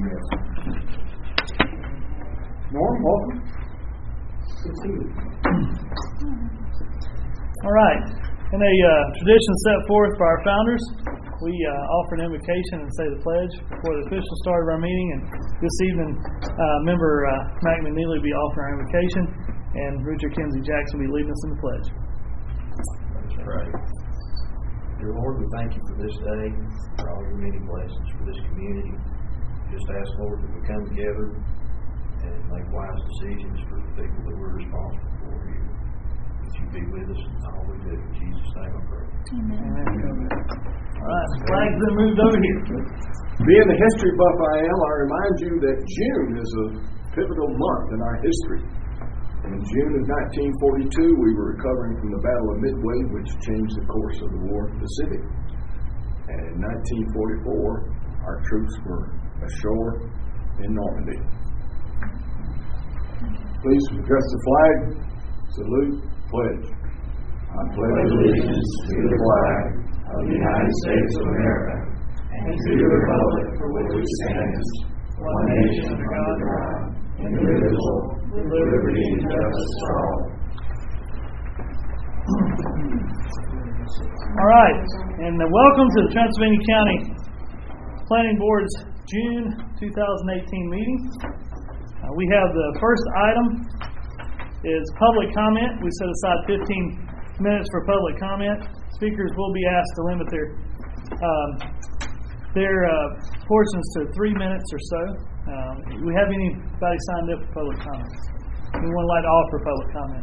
Yes. Norm, welcome. Good to see you. All right. In a tradition set forth by our founders, we offer an invocation and say the pledge before the official start of our meeting. And this evening, member Mac McNeely will be offering our invocation, and Richard Kinsey Jackson will be leading us in the pledge. Let's pray. Dear Lord, we thank you for this day, for all your many blessings for this community. Just ask, Lord, that we come together and make wise decisions for the people that we're responsible for here. That you be with us in all we do. In Jesus' name I pray. Amen. All right, flag's been moved over here. Being the history buff I am, I remind you that June is a pivotal month in our history. In June of 1942, we were recovering from the Battle of Midway, which changed the course of the war in the Pacific. And in 1944, our troops were ashore in Normandy. Please address the flag, salute, pledge. I pledge allegiance to the flag of the United States of America and to the republic for which it stands, one nation under God, indivisible, with liberty and justice for all. All right, and welcome to the Transylvania County Planning Board's June 2018 meeting. We have the first item is public comment. We set aside 15 minutes for public comment. Speakers will be asked to limit their portions to 3 minutes or so. Do we have anybody signed up for public comments? Anyone like to offer public comment?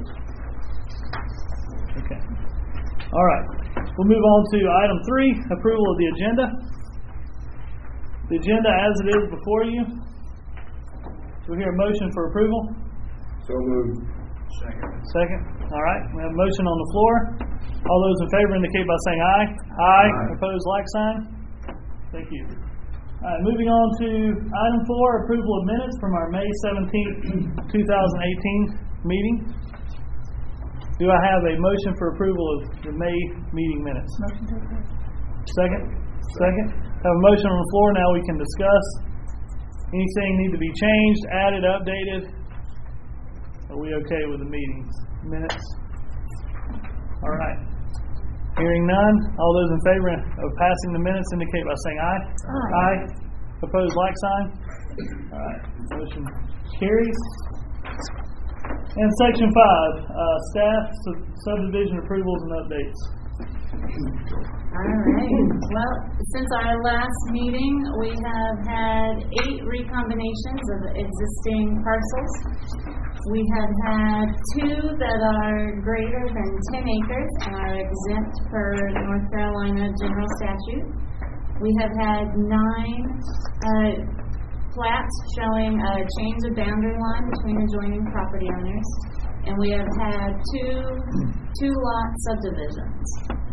Okay. All right. We'll move on to item 3, approval of the agenda. The agenda as it is before you. Do we hear a motion for approval? So moved. Second. All right. We have a motion on the floor. All those in favor indicate by saying aye. Aye. Opposed, like sign. Thank you. All right. Moving on to item 4, approval of minutes from our May 17th, 2018 meeting. Do I have a motion for approval of the May meeting minutes? Motion to approve. Second. Have a motion on the floor. Now we can discuss. Anything need to be changed, added, updated? Are we okay with the meetings minutes? All right. Hearing none, all those in favor of passing the minutes indicate by saying aye. Aye. Opposed, like sign. All right. Motion carries. And section 5, staff subdivision approvals and updates. All right. Well, since our last meeting, we have had 8 recombinations of existing parcels. We have had 2 that are greater than 10 acres and are exempt per North Carolina general statute. We have had 9 plats showing a change of boundary line between adjoining property owners. And we have had 2 lot subdivisions.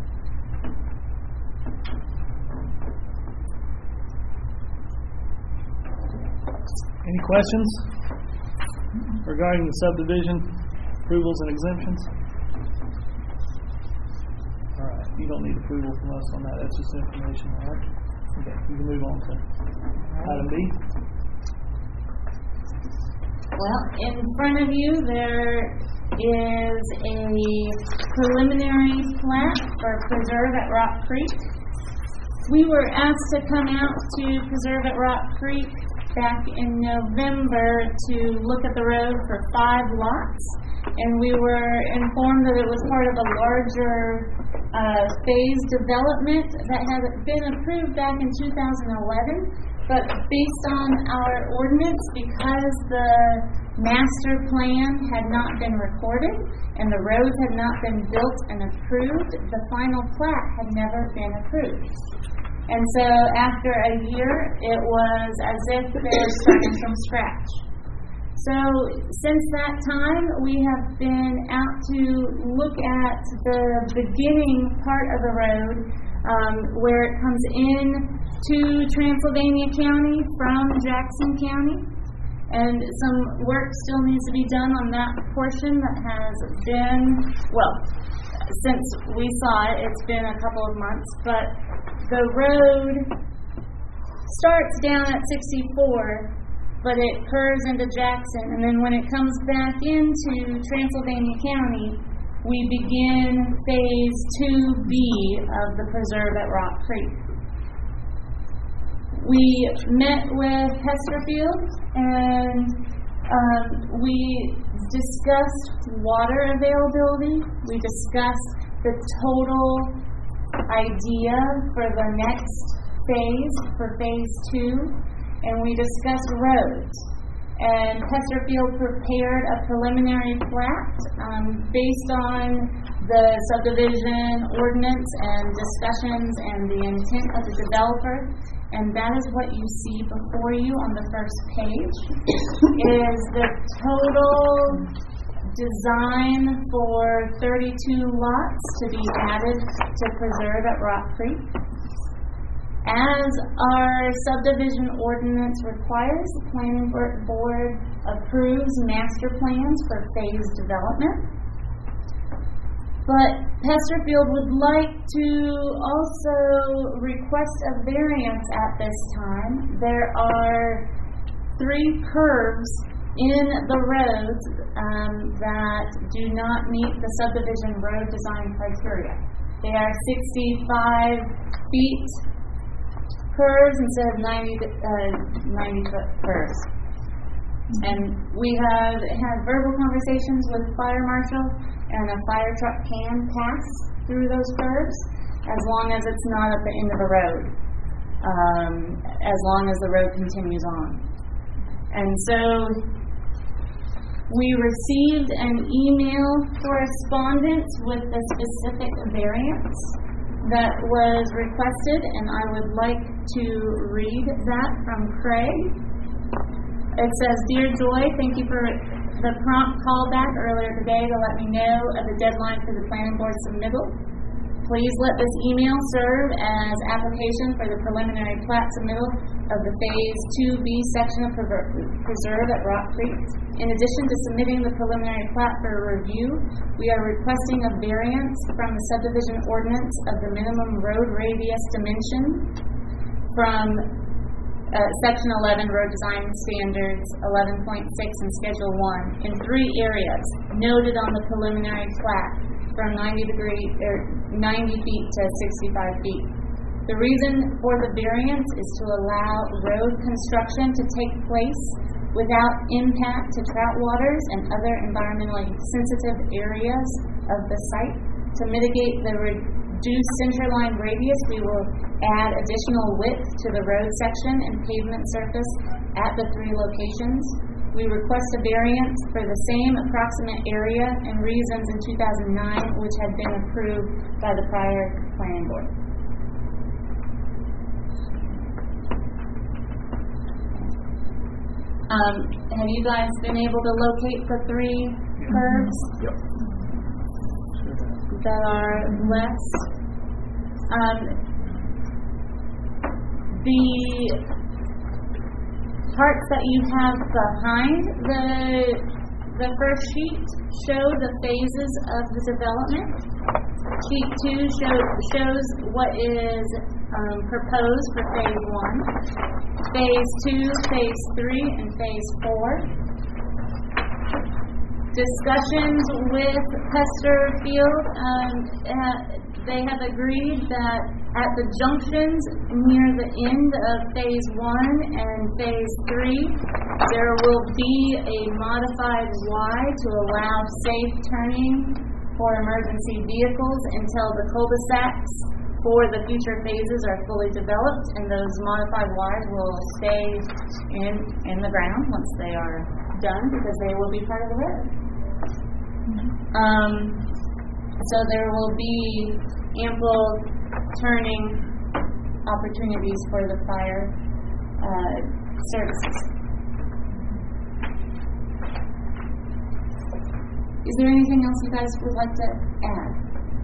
Any questions regarding the subdivision approvals and exemptions? All right. You don't need approval from us on that. That's just information, all right? Okay. You can move on to item B. Well, in front of you there is a preliminary plat for Preserve at Rock Creek. We were asked to come out to Preserve at Rock Creek back in November to look at the road for 5 lots, and we were informed that it was part of a larger phase development that had been approved back in 2011. But based on our ordinance, because the master plan had not been recorded and the roads had not been built and approved, the final plat had never been approved. And so after a year, it was as if they were starting from scratch. So since that time, we have been out to look at the beginning part of the road where it comes in to Transylvania County from Jackson County. And some work still needs to be done on that portion that has been, well, since we saw it, it's been a couple of months, but the road starts down at 64, but it curves into Jackson, and then when it comes back into Transylvania County, we begin phase 2B of the preserve at Rock Creek. We met with Hesterfield, and we discussed water availability. We discussed the total idea for the next phase, for phase 2, and we discussed roads. And Hesterfield prepared a preliminary plat based on the subdivision ordinance and discussions and the intent of the developer. And that is what you see before you on the first page, is the total design for 32 lots to be added to preserve at Rock Creek. As our subdivision ordinance requires, the planning board approves master plans for phased development. But Hesterfield would like to also request a variance at this time. There are 3 curves in the roads that do not meet the subdivision road design criteria. They are 65 feet curves instead of 90-foot curves. And we have had verbal conversations with fire marshal, and a fire truck can pass through those curves as long as it's not at the end of the road, as long as the road continues on. And so we received an email correspondence with the specific variance that was requested, and I would like to read that from Craig. It says, "Dear Joy, thank you for the prompt callback earlier today to let me know of the deadline for the planning board submittal. Please let this email serve as application for the preliminary plat submittal of the Phase 2B section of Preserve at Rock Creek. In addition to submitting the preliminary plat for review, we are requesting a variance from the subdivision ordinance of the minimum road radius dimension from Section 11 Road Design Standards 11.6 and Schedule 1 in 3 areas noted on the preliminary plat from 90 feet to 65 feet. The reason for the variance is to allow road construction to take place without impact to trout waters and other environmentally sensitive areas of the site. To mitigate the reduced centerline radius, we will add additional width to the road section and pavement surface at the 3 locations. We request a variance for the same approximate area and reasons in 2009, which had been approved by the prior planning board." Have you guys been able to locate the 3 curves? Yep. That are less? The parts that you have behind the first sheet show the phases of the development. Sheet 2 shows what is proposed for phase 1, phase 2, phase 3, and phase 4. Discussions with Hesterfield, they have agreed that at the junctions near the end of phase 1 and phase 3, there will be a modified Y to allow safe turning for emergency vehicles until the cul-de-sacs for the future phases are fully developed, and those modified Ys will stay in the ground once they are done, because they will be part of the road. So there will be ample turning opportunities for the fire services. Is there anything else you guys would like to add?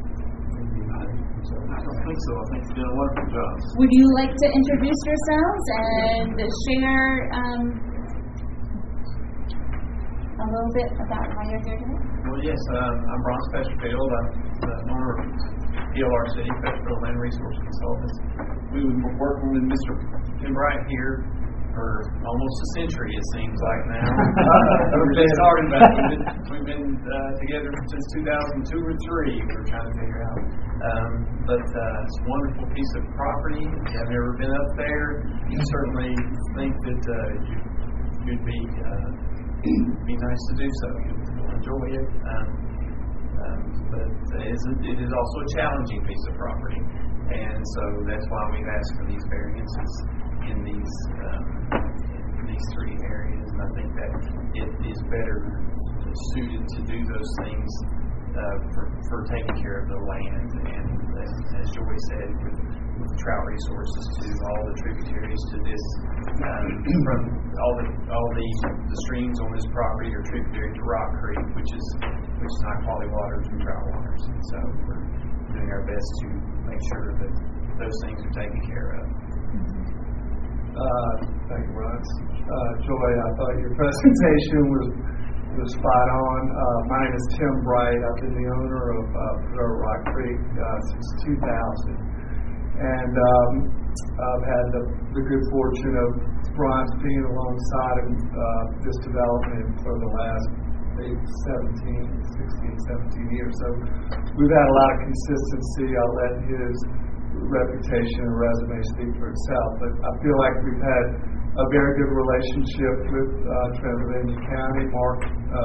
I don't think so. I think you've done a wonderful job. Would you like to introduce yourselves and share a little bit about why you're here today? Well, yes, I'm Ron Festerfield. I'm the owner of PLRC, Festerfield Land Resource Consultants. We were working with Mr. Been right here for almost a century, it seems like now. We're just talking about it. We've been together since 2002 or 3. We're trying to figure out. But it's a wonderful piece of property. If you have never been up there, you certainly think that you'd be nice to do so. You'll enjoy it. But it is also a challenging piece of property. And so that's why we've asked for these variances in these 3 areas, and I think that it is better suited to do those things for taking care of the land, and as Joy said, with trout resources to all the tributaries to this, from all the streams on this property are tributary to Rock Creek, which is high quality waters and trout waters, and so we're doing our best to make sure that those things are taken care of. Thank you, Ron. Joy, I thought your presentation was spot on. My name is Tim Bright. I've been the owner of Preserve Rock Creek since 2000. And I've had the good fortune of Bronze being alongside of this development for the last 16, 17 years. So we've had a lot of consistency. I'll let his reputation and resume speak for itself, but I feel like we've had a very good relationship with Transylvania County. Mark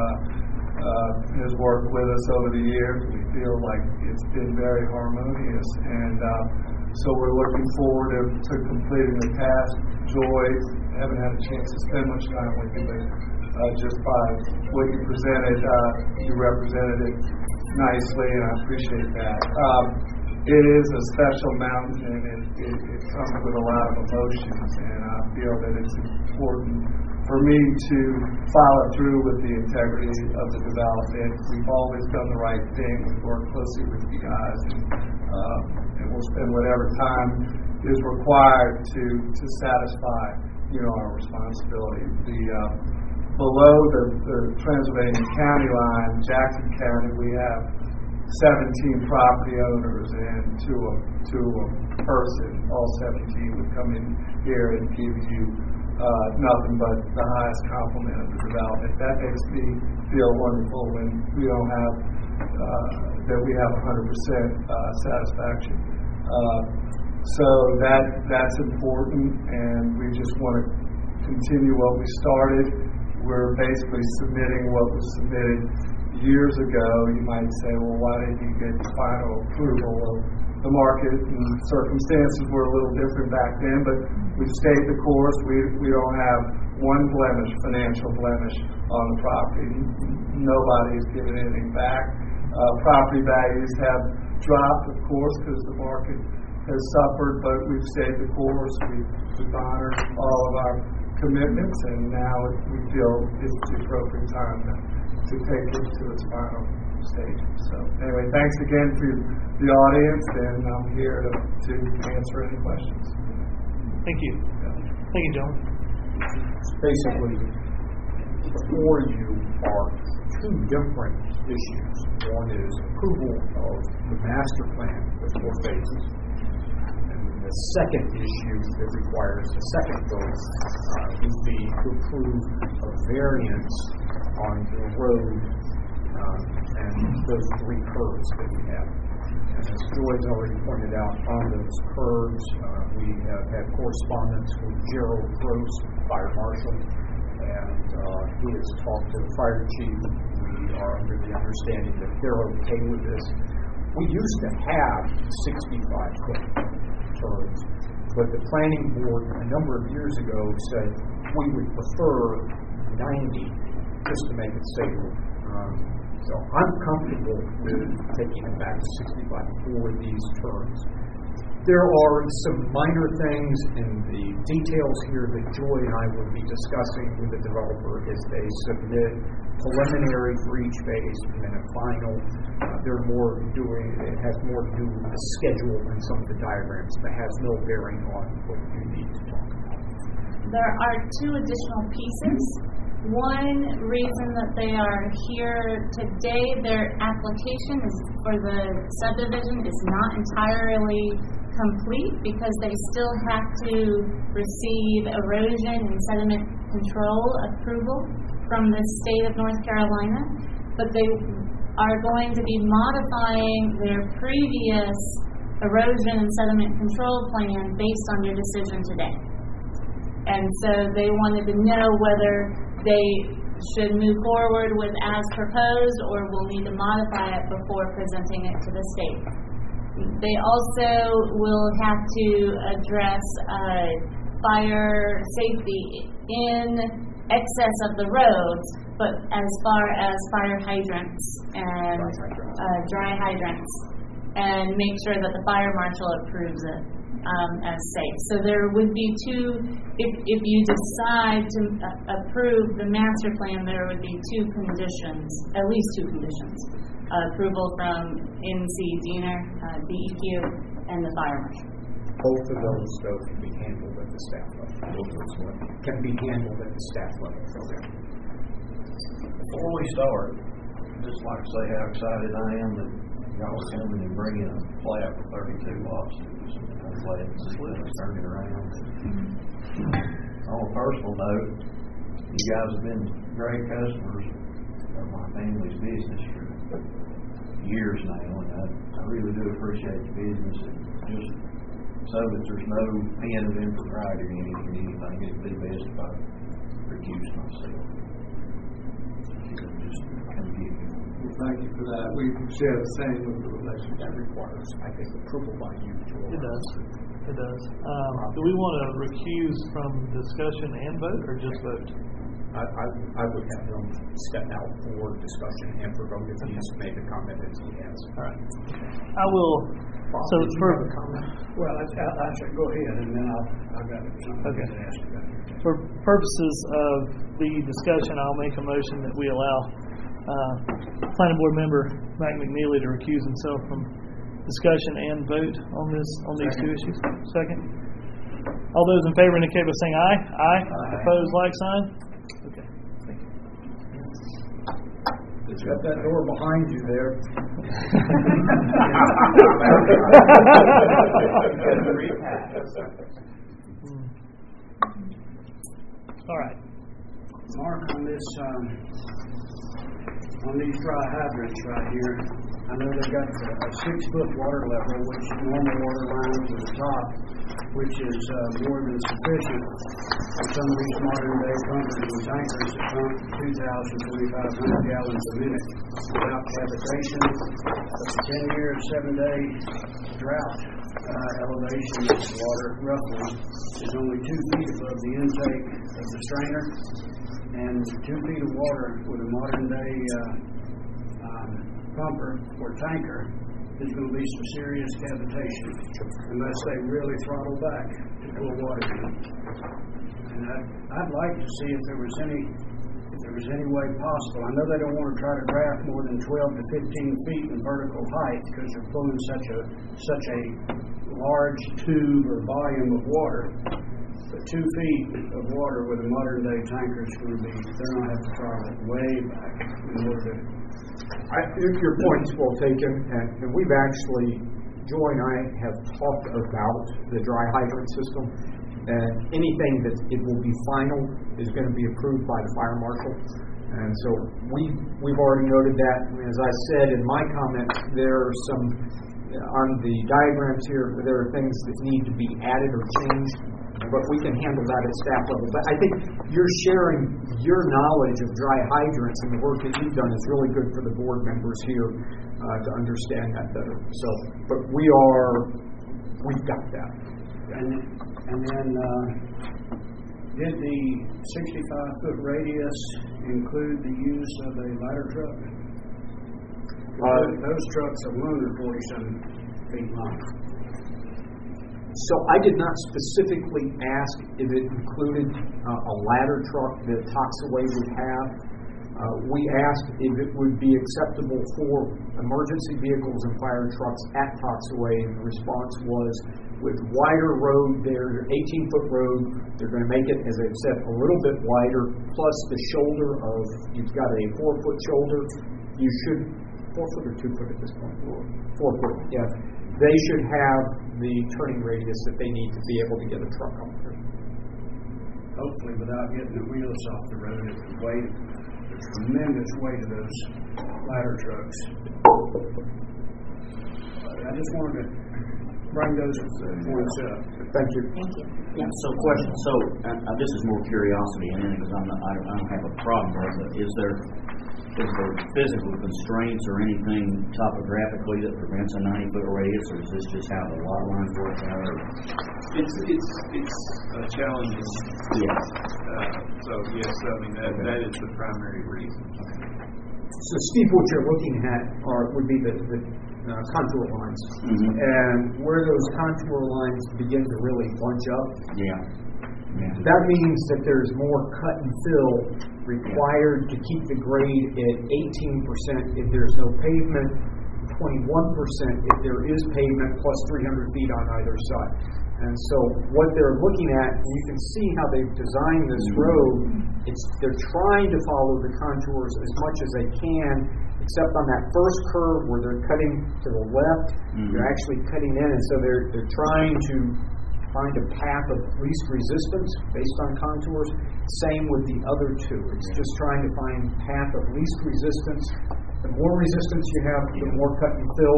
has worked with us over the years. We feel like it's been very harmonious, and so we're looking forward to completing the task. Joy, haven't had a chance to spend much time with you, but just by what you presented, you represented it nicely, and I appreciate that. It is a special mountain, and it comes with a lot of emotions, and I feel that it's important for me to follow through with the integrity of the development. We've always done the right thing. We've worked closely with you guys, and we'll spend whatever time is required to satisfy, our responsibility. Below the Transylvania County line, Jackson County, we have 17 property owners, and to a person, all 17 would come in here and give you nothing but the highest compliment of the development. That makes me feel wonderful when we don't have that we have 100% satisfaction. So that's important, and we just want to continue what we started. We're basically submitting what was submitted years ago. You might say, well, why didn't you get final approval? Well, the market and circumstances were a little different back then, but we've stayed the course. We don't have one blemish, financial blemish on the property. Nobody has given anything back. Property values have dropped, of course, because the market has suffered, but we've stayed the course. We've honored all of our commitments, and now we feel it's the appropriate time to take it to its final stage. So anyway, thanks again to the audience, and I'm here to answer any questions. Thank you. Thank you, John. Basically, before you are 2 different issues. One is approval of the master plan with 4 phases. And the second issue that requires a second vote would be to approve a variance on the road and those 3 curves that we have. And as Joy's already pointed out, on those curves, we have had correspondence with Gerald Gross, Fire Marshal, and he has talked to the fire chief. We are under the understanding that they're okay with this. We used to have 65-foot curves, but the planning board a number of years ago said we would prefer 90 just to make it safer. So I'm comfortable with taking it back to 65 for these turns. There are some minor things in the details here that Joy and I will be discussing with the developer as they submit preliminary for each phase and then a final. It has more to do with the schedule and some of the diagrams, but has no bearing on what you need to talk about. There are 2 additional pieces. One reason that they are here today, their application is for the subdivision is not entirely complete because they still have to receive erosion and sediment control approval from the state of North Carolina, but they are going to be modifying their previous erosion and sediment control plan based on your decision today. And so they wanted to know whether they should move forward with as proposed or will need to modify it before presenting it to the state. They also will have to address fire safety in excess of the roads, but as far as fire hydrants and dry hydrants, and make sure that the fire marshal approves it as safe. So there would be two, if you decide to approve the master plan, there would be two conditions, at least two conditions. Approval from NC DENR, DEQ, and the fire marshal. Both of those, though, can be handled at the staff level. Both of those can be handled at the staff level. Okay. Before we start, just like to say how excited I am that y'all are coming and bringing a plat for 32 lots. I'm glad to see us turn it around. On a personal note, you guys have been great customers of my family's business for years now, and I really do appreciate the business, and just so that there's no hint of impropriety or anything, it'd be best if I recuse myself. Just come get you. Well, thank you for that. We share the same with the relationship. That requires, I think, approval by you. It does. It does. Do we want to recuse from discussion and vote, or just vote? I would have him step out for discussion and for vote if he's made the comment that he has. All right. I will. So Did you for have a comment? Well, I should go ahead, and then I've got something Okay. to ask about. For purposes of the discussion, I'll make a motion that we allow Planning Board member Mac McNeely to recuse himself from discussion and vote on these two issues. Second. All those in favor indicate by saying aye. Aye. Opposed, like sign. Okay. Thank you. Shut that door behind you there. All right. Mark, on this, on these dry hydrants right here, I know they've got a 6-foot water level, which normal water line to the top, which is more than sufficient for some of these modern day pumpers and tankers that pump 2,000, 2,500 gallons a minute without cavitation. But the 10-year, 7-day drought elevation of the water roughly is only 2 feet above the intake of the strainer, and 2 feet of water with a modern day pumper or tanker is going to be some serious cavitation unless they really throttle back to pull water in. And I'd like to see if there was any way possible. I know they don't want to try to draft more than 12 to 15 feet in vertical height because they're pulling such a large tube or volume of water. But 2 feet of water with a modern day tanker is going to be, they're going to have to throttle it way back in order to. Your point's well taken, and we've actually, Joy and I have talked about the dry hydrant system, and anything that it will be final is going to be approved by the fire marshal. And so we've already noted that. As I said in my comments, there are some, on the diagrams here, there are things that need to be added or changed, but we can handle that at staff level. But I think you're sharing your knowledge of dry hydrants and the work that you've done is really good for the board members here to understand that better. So, but we've got that. And then, did the 65-foot radius include the use of a ladder truck? Those trucks alone are 47 feet long. So I did not specifically ask if it included a ladder truck that Toxaway would have. We asked if it would be acceptable for emergency vehicles and fire trucks at Toxaway, and the response was, with wider road there, 18-foot road, they're going to make it, as I've said, a little bit wider, plus the shoulder of, you've got a 4-foot shoulder, you should, 4 foot or 2 foot at this point? 4 foot, yeah. they should have the turning radius that they need to be able to get a truck up through. Hopefully without getting the wheels off the road at the weight, the tremendous weight of those ladder trucks. I just wanted to bring those points up. Thank you. Yeah, so question. So this is more curiosity in it because I don't have a problem with it. Is there physical constraints or anything topographically that prevents a 90-foot radius, or is this just how the lot lines work out? It's challenging. Yes. So yes, I mean that is the primary reason. So, Steve, what you're looking at would be the contour lines, and where those contour lines begin to really bunch up. That means that there's more cut and fill required to keep the grade at 18% if there's no pavement, 21% if there is pavement, plus 300 feet on either side. And so what they're looking at, and you can see how they've designed this road, they're trying to follow the contours as much as they can, except on that first curve where they're cutting to the left, they're actually cutting in, and so they're trying to find a path of least resistance based on contours. Same with the other two. It's just trying to find path of least resistance. The more resistance you have, the more cut and fill.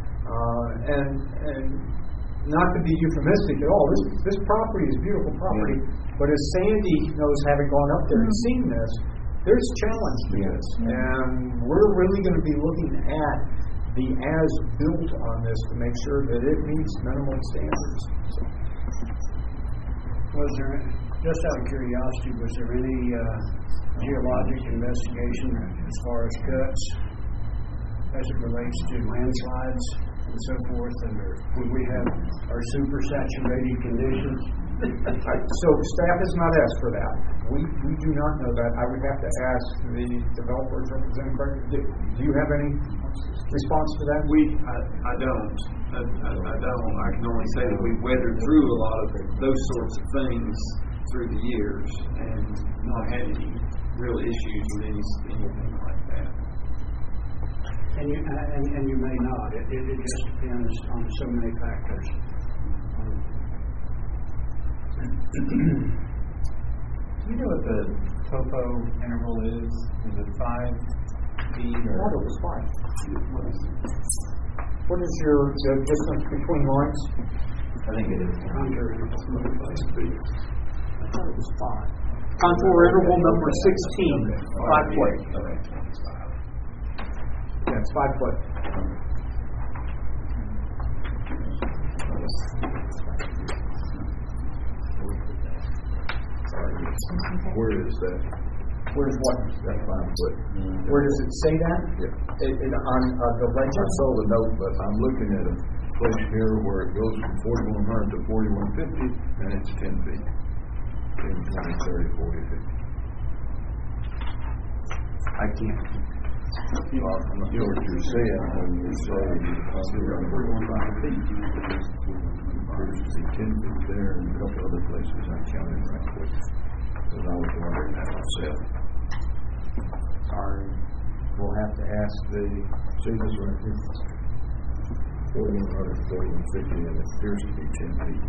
And not to be euphemistic at all, this property is beautiful property. But as Sandy knows, having gone up there and seen this, there's challenge to this. And we're really going to be looking at the as-built on this to make sure that it meets minimum standards. So. Was there, just out of curiosity, was there any geologic investigation as far as cuts as it relates to landslides and so forth? And would we have our supersaturated conditions? So staff has not asked for that. We do not know that. I would have to ask the developers representing Craig. Do you have any response to that? I don't. I don't. I can only say that we've weathered through a lot of those sorts of things through the years and not had any real issues with anything like that. And you may not. It just depends on so many factors. Do you know what the topo interval is? Is it 5 feet or? I thought it was 5. What is the distance between lines? I think it is. I thought it was 5. Contour interval number 16, 5 foot. Okay. Yeah, it's 5 foot. Where is that? Where's what? That 5 foot. Where does it say that? Yeah. On the legend? I saw the note, but I'm looking at a place here where it goes from 4,100 to 4,150, and it's 10 feet. 10, 20, 30, 40, 50. I can't. Well, I'm not sure what you're saying when you say around 4,150 feet. There's 10 feet there and a couple other places I'm counting right quick. Because I was wondering that myself. Sorry. We'll have to ask the... See this right here? 4,100 to 4,150, and it appears to be 10 feet.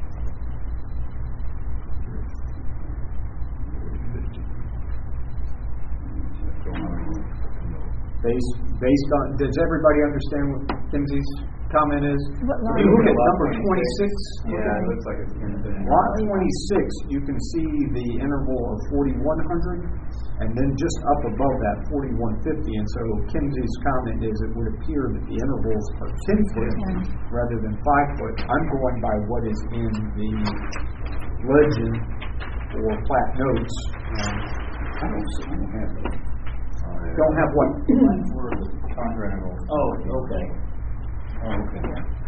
40, 50. Based on... Does everybody understand what Kimsey's comment is? What line? If you look at number 26. Yeah, it looks like it's going to be. Lot 26, you can see the interval of 4,100, and then just up above that 4,150. And so Kimsey's comment is it would appear that the intervals are 10 foot rather than 5 foot. I'm going by what is in the legend or plat notes. I don't have it. Don't have what? For the contour interval. Oh, okay. Oh, okay.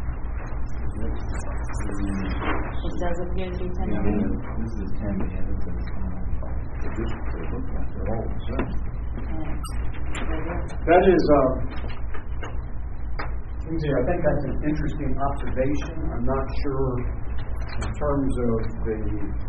It doesn't give you 10 Yeah, feet. this is 10, yeah, this is They look like they're all the same. That is, I think that's an interesting observation. I'm not sure in terms of the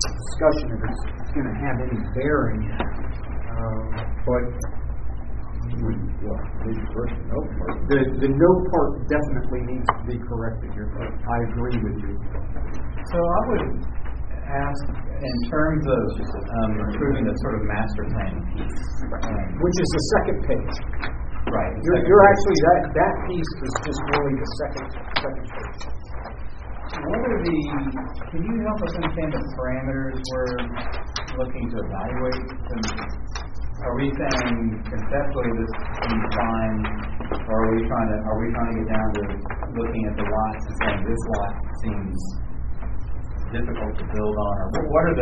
discussion if it's going to have any bearing. But The no part definitely needs to be corrected here. I agree with you. So I would ask, in terms of improving the sort of master plan piece, Which is the second page. right? You're actually, that piece is just really the second page. What are can you help us understand the parameters we're looking to evaluate? And are we saying conceptually this seems fine, or are we trying to get down to looking at the lots and saying this lot seems difficult to build on, or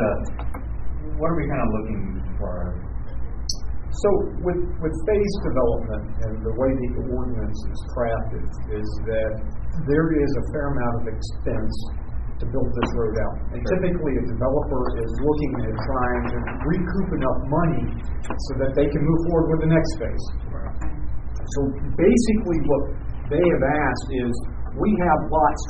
what are we kind of looking for? So with phase development and the way the ordinance is crafted is that there is a fair amount of expense to build this road out. And typically a developer is looking at trying to recoup enough money so that they can move forward with the next phase. So basically what they have asked is we have lots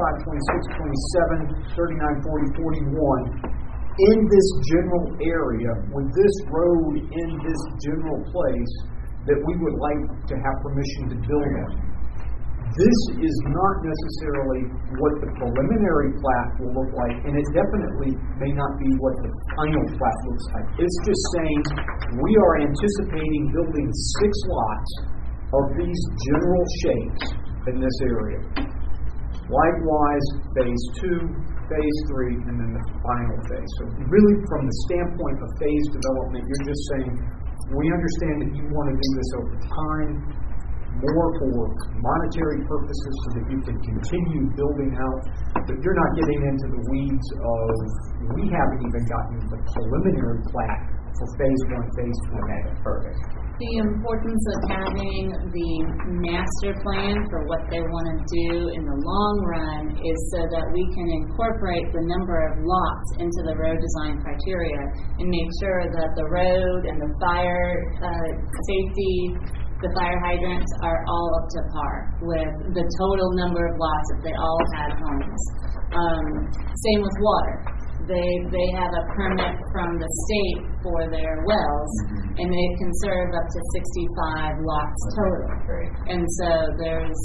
25, 26, 27, 39, 40, 41 in this general area with this road in this general place that we would like to have permission to build on. This is not necessarily what the preliminary plat will look like, and it definitely may not be what the final plat looks like. It's just saying we are anticipating building 6 lots of these general shapes in this area. Likewise, phase 2, phase 3, and then the final phase. So really from the standpoint of phase development, you're just saying, we understand that you want to do this over time, more for monetary purposes so that you can continue building out, but you're not getting into the weeds of, we haven't even gotten the preliminary plat for phase 1, phase 2. Okay, perfect. The importance of having the master plan for what they want to do in the long run is so that we can incorporate the number of lots into the road design criteria and make sure that the road and the fire safety, the fire hydrants are all up to par with the total number of lots if they all had homes. Same with water. They have a permit from the state for their wells, and they can serve up to 65 lots total. And so there's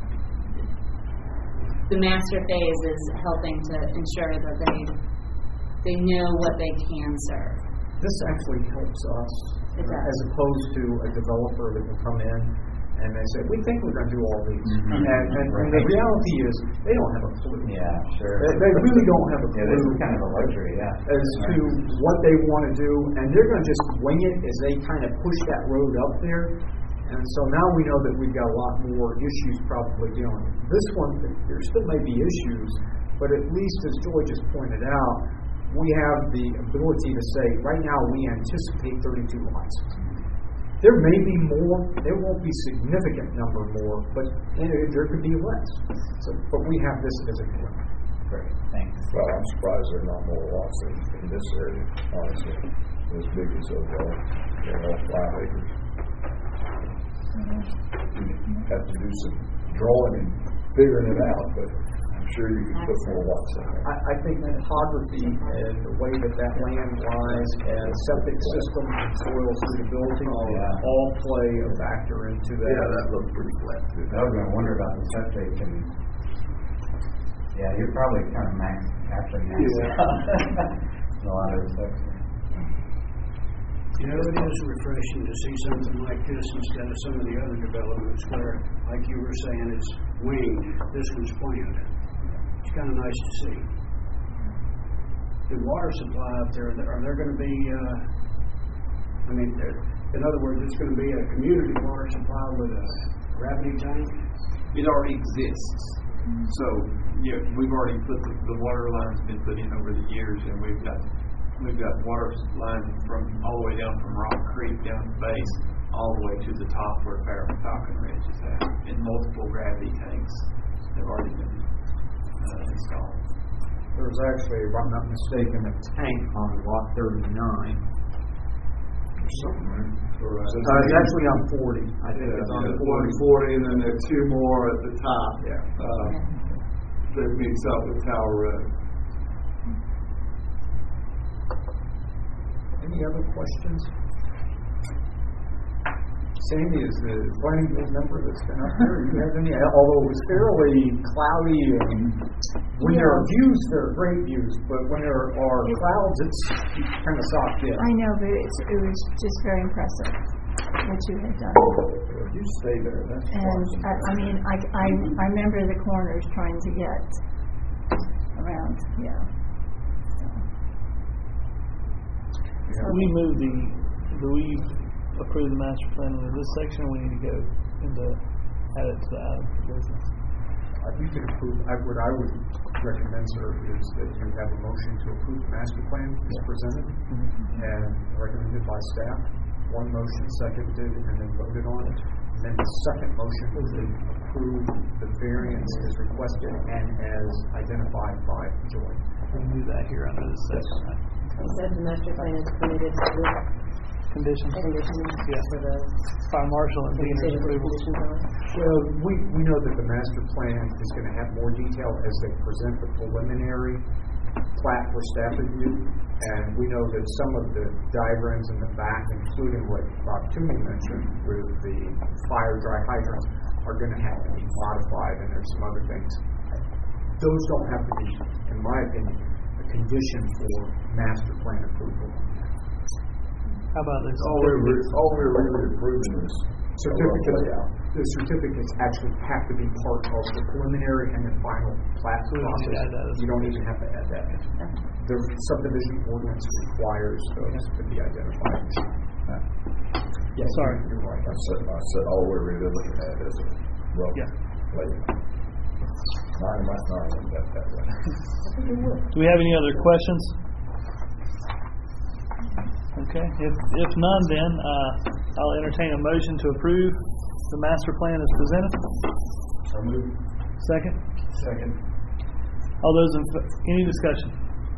the master phase is helping to ensure that they know what they can serve. This actually helps us as opposed to a developer that will come in and they say, we think we're going to do all these. And the reality is, they don't have a clue. Yeah, sure. They really don't have a clue. Yeah, this is kind of a luxury, as to what they want to do. And they're going to just wing it as they kind of push that road up there. And so now we know that we've got a lot more issues probably dealing with. This one, there still may be issues, but at least as George has pointed out, we have the ability to say, right now we anticipate 32 lots. There may be more, there won't be significant number more, but there could be less. So, but we have this as a commitment. Great, thanks. Well, I'm surprised there are not more lots in this area, honestly, as big as they're all 5 acres. You have to do some drawing and figuring it out, but I'm sure you can put more lots in there. I think topography and the way that land lies and septic system and soil suitability all play a factor into that. Yeah, that looks pretty flat too. I was going to wonder about the septic, and you're probably kind of actually maxed out in a lot of respects. You know, it is refreshing to see something like this instead of some of the other developments where, like you were saying, it's winged. This one's planned. It's kind of nice to see. The water supply up there, are there going to be, in other words, it's going to be a community water supply with a gravity tank? It already exists. So, we've already put the water lines been put in over the years, and we've got water lines from all the way down from Rock Creek down to the base, all the way to the top where Falcon Ridge is at, and multiple gravity tanks have already been installed. There's actually, if I'm not mistaken, a tank on lot 39. It's actually on 40. I think it's on 40, and then there are 2 more at the top. That meets up with Tower Road. Any other questions? Sandy is the planning board member that's been up there. Do you have any, although it was fairly cloudy, and when there are views, there are great views, but when there are clouds, it's kind of soft. Yeah. I know, but it was just very impressive what you had done. You stay there. That's And I remember the corners trying to get around. Yeah. Do we approve the master plan in this section, or we need to go into add it to the item for business? You can approve. What I would recommend, sir, is that you have a motion to approve the master plan as presented and recommended by staff. One motion seconded and then voted on it. And then the second motion was to approve the variance as requested and as identified by Joy. We can do that here under this section, right? Said the master plan is committed to the Conditions? conditions for the Fire marshal and Deaner's approval. conditions on it. Well, we know that the master plan is going to have more detail as they present the preliminary plat for staff review, and we know that some of the diagrams in the back, including what Bob Toomey mentioned with the fire dry hydrants, are going to have to be modified, and there's some other things. Those don't have to be, in my opinion, a condition for master plan approval. How about this? All we're really approving is The certificates actually have to be part of the preliminary and the final plat process. You don't even have to add that in. The subdivision ordinance requires those to be identified. Yes, sorry. You're right. I said all we're really looking at is a rough layout. Mine might not look that way. Do we have any other questions? Okay. If none, then I'll entertain a motion to approve the master plan as presented. So moved. Second. Second. All those any discussion?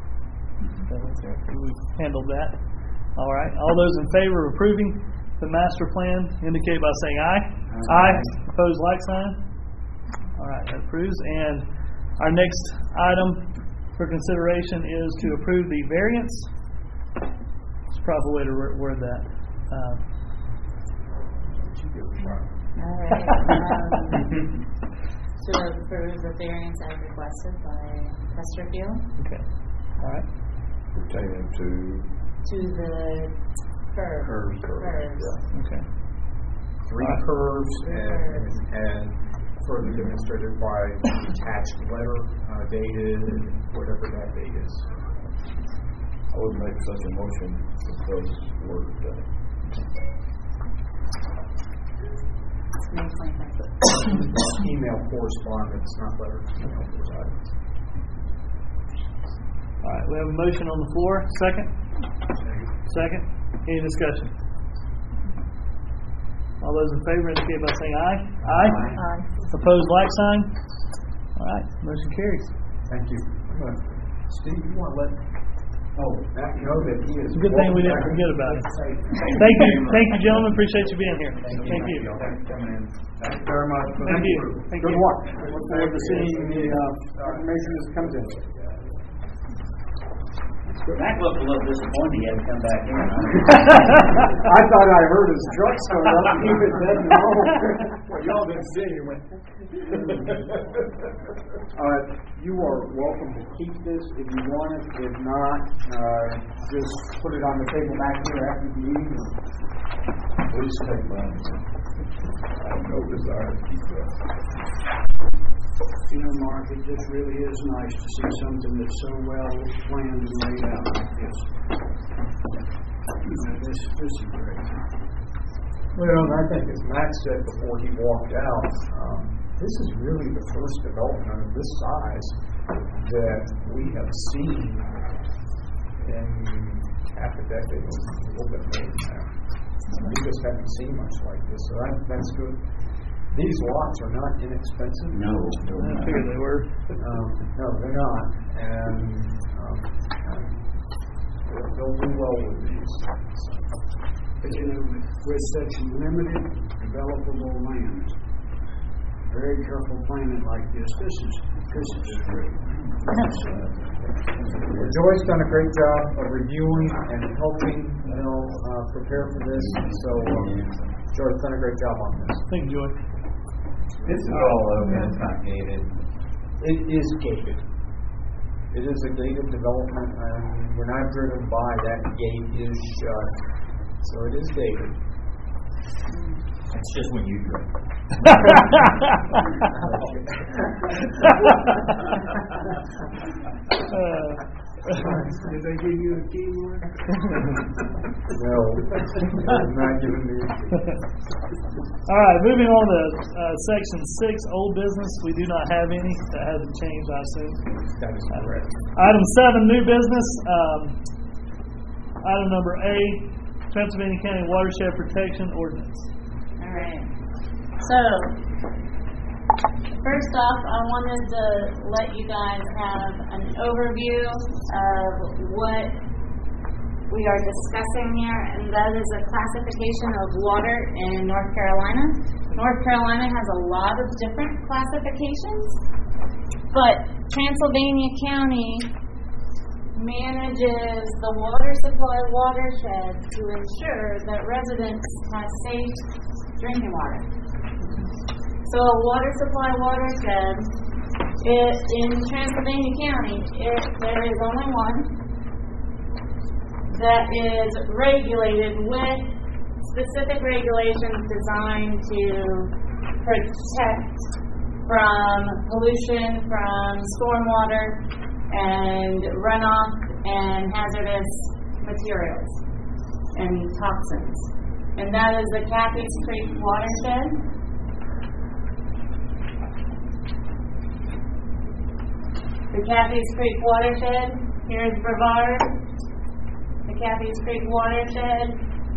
We've handled that. All right. All those in favor of approving the master plan indicate by saying aye. Aye. Opposed, like sign. All right, that approves. And our next item for consideration is to approve the variance. It's a proper way to word that. All right. To approve the variance as requested by Chesterfield. Okay. All right. Pertaining to the curves. Yeah. Okay. 3 curves and further demonstrated by attached letter dated whatever that date is. I would make such a motion if those were done. May 25th. Email correspondence, not letter. Email correspondence. All right. We have a motion on the floor. Second. Second. Any discussion? All those in favor indicate by saying aye. Aye. Aye. Opposed, like sign. All right. Motion carries. Thank you. Steve, you want to let Matt know that he is. It's a good thing we didn't forget about it. Thank you, gentlemen. Appreciate you being here. Thank you. Thank you very much. Thank you. Good luck. I look forward to seeing the information as it comes in. Mac looked a little disappointed he had to come back in. I thought I heard his truck start up and he was dead and all. Well, y'all didn't see him. You are welcome to keep this if you want it. If not, just put it on the table back here after the meeting. Please take mine. I have no desire to keep that. You know, Mark, it just really is nice to see something that's so well planned and laid out like this. This is great. Well, I think as Matt said before he walked out, this is really the first development of this size that we have seen in half a decade, or a little bit more than that. We just haven't seen much like this, so that's good. These lots are not inexpensive. No. I figured they were. No, they're not. And they'll do well with these. But you know, with such limited developable land, very careful planning like this is great. Joy's done a great job of reviewing and helping prepare for this. So George's done a great job on this. Thank you, Joy. This is all open, it's not gated. It is gated. It is a gated development, and we're not driven by that gate is shut. So it is gated. It's just when you drink. Did they give you a key word? No, I'm not giving me. All right, moving on to section 6, old business. We do not have any. That hasn't changed, I assume. That is correct. Item 7, new business. Item number A, Pennsylvania County Watershed Protection Ordinance. All right. So, first off, I wanted to let you guys have an overview of what we are discussing here, and that is a classification of water in North Carolina. North Carolina has a lot of different classifications, but Transylvania County manages the water supply watershed to ensure that residents have safe drinking water. So a water supply watershed in Transylvania County, there is only one that is regulated with specific regulations designed to protect from pollution from stormwater and runoff and hazardous materials and toxins. And that is the Cathy's Creek watershed. The Cathy's Creek watershed, here's Brevard. The Cathy's Creek watershed,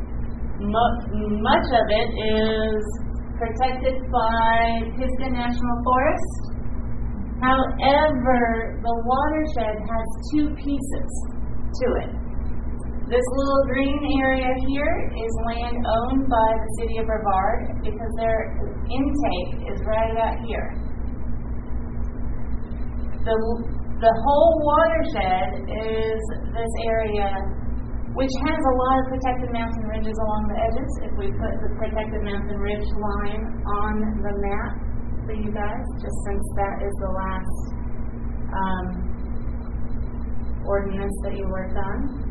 much of it is protected by Pisgah National Forest. However, the watershed has two pieces to it. This little green area here is land owned by the city of Brevard because their intake is right about here. The whole watershed is this area, which has a lot of protected mountain ridges along the edges. If we put the protected mountain ridge line on the map for you guys, just since that is the last ordinance that you worked on.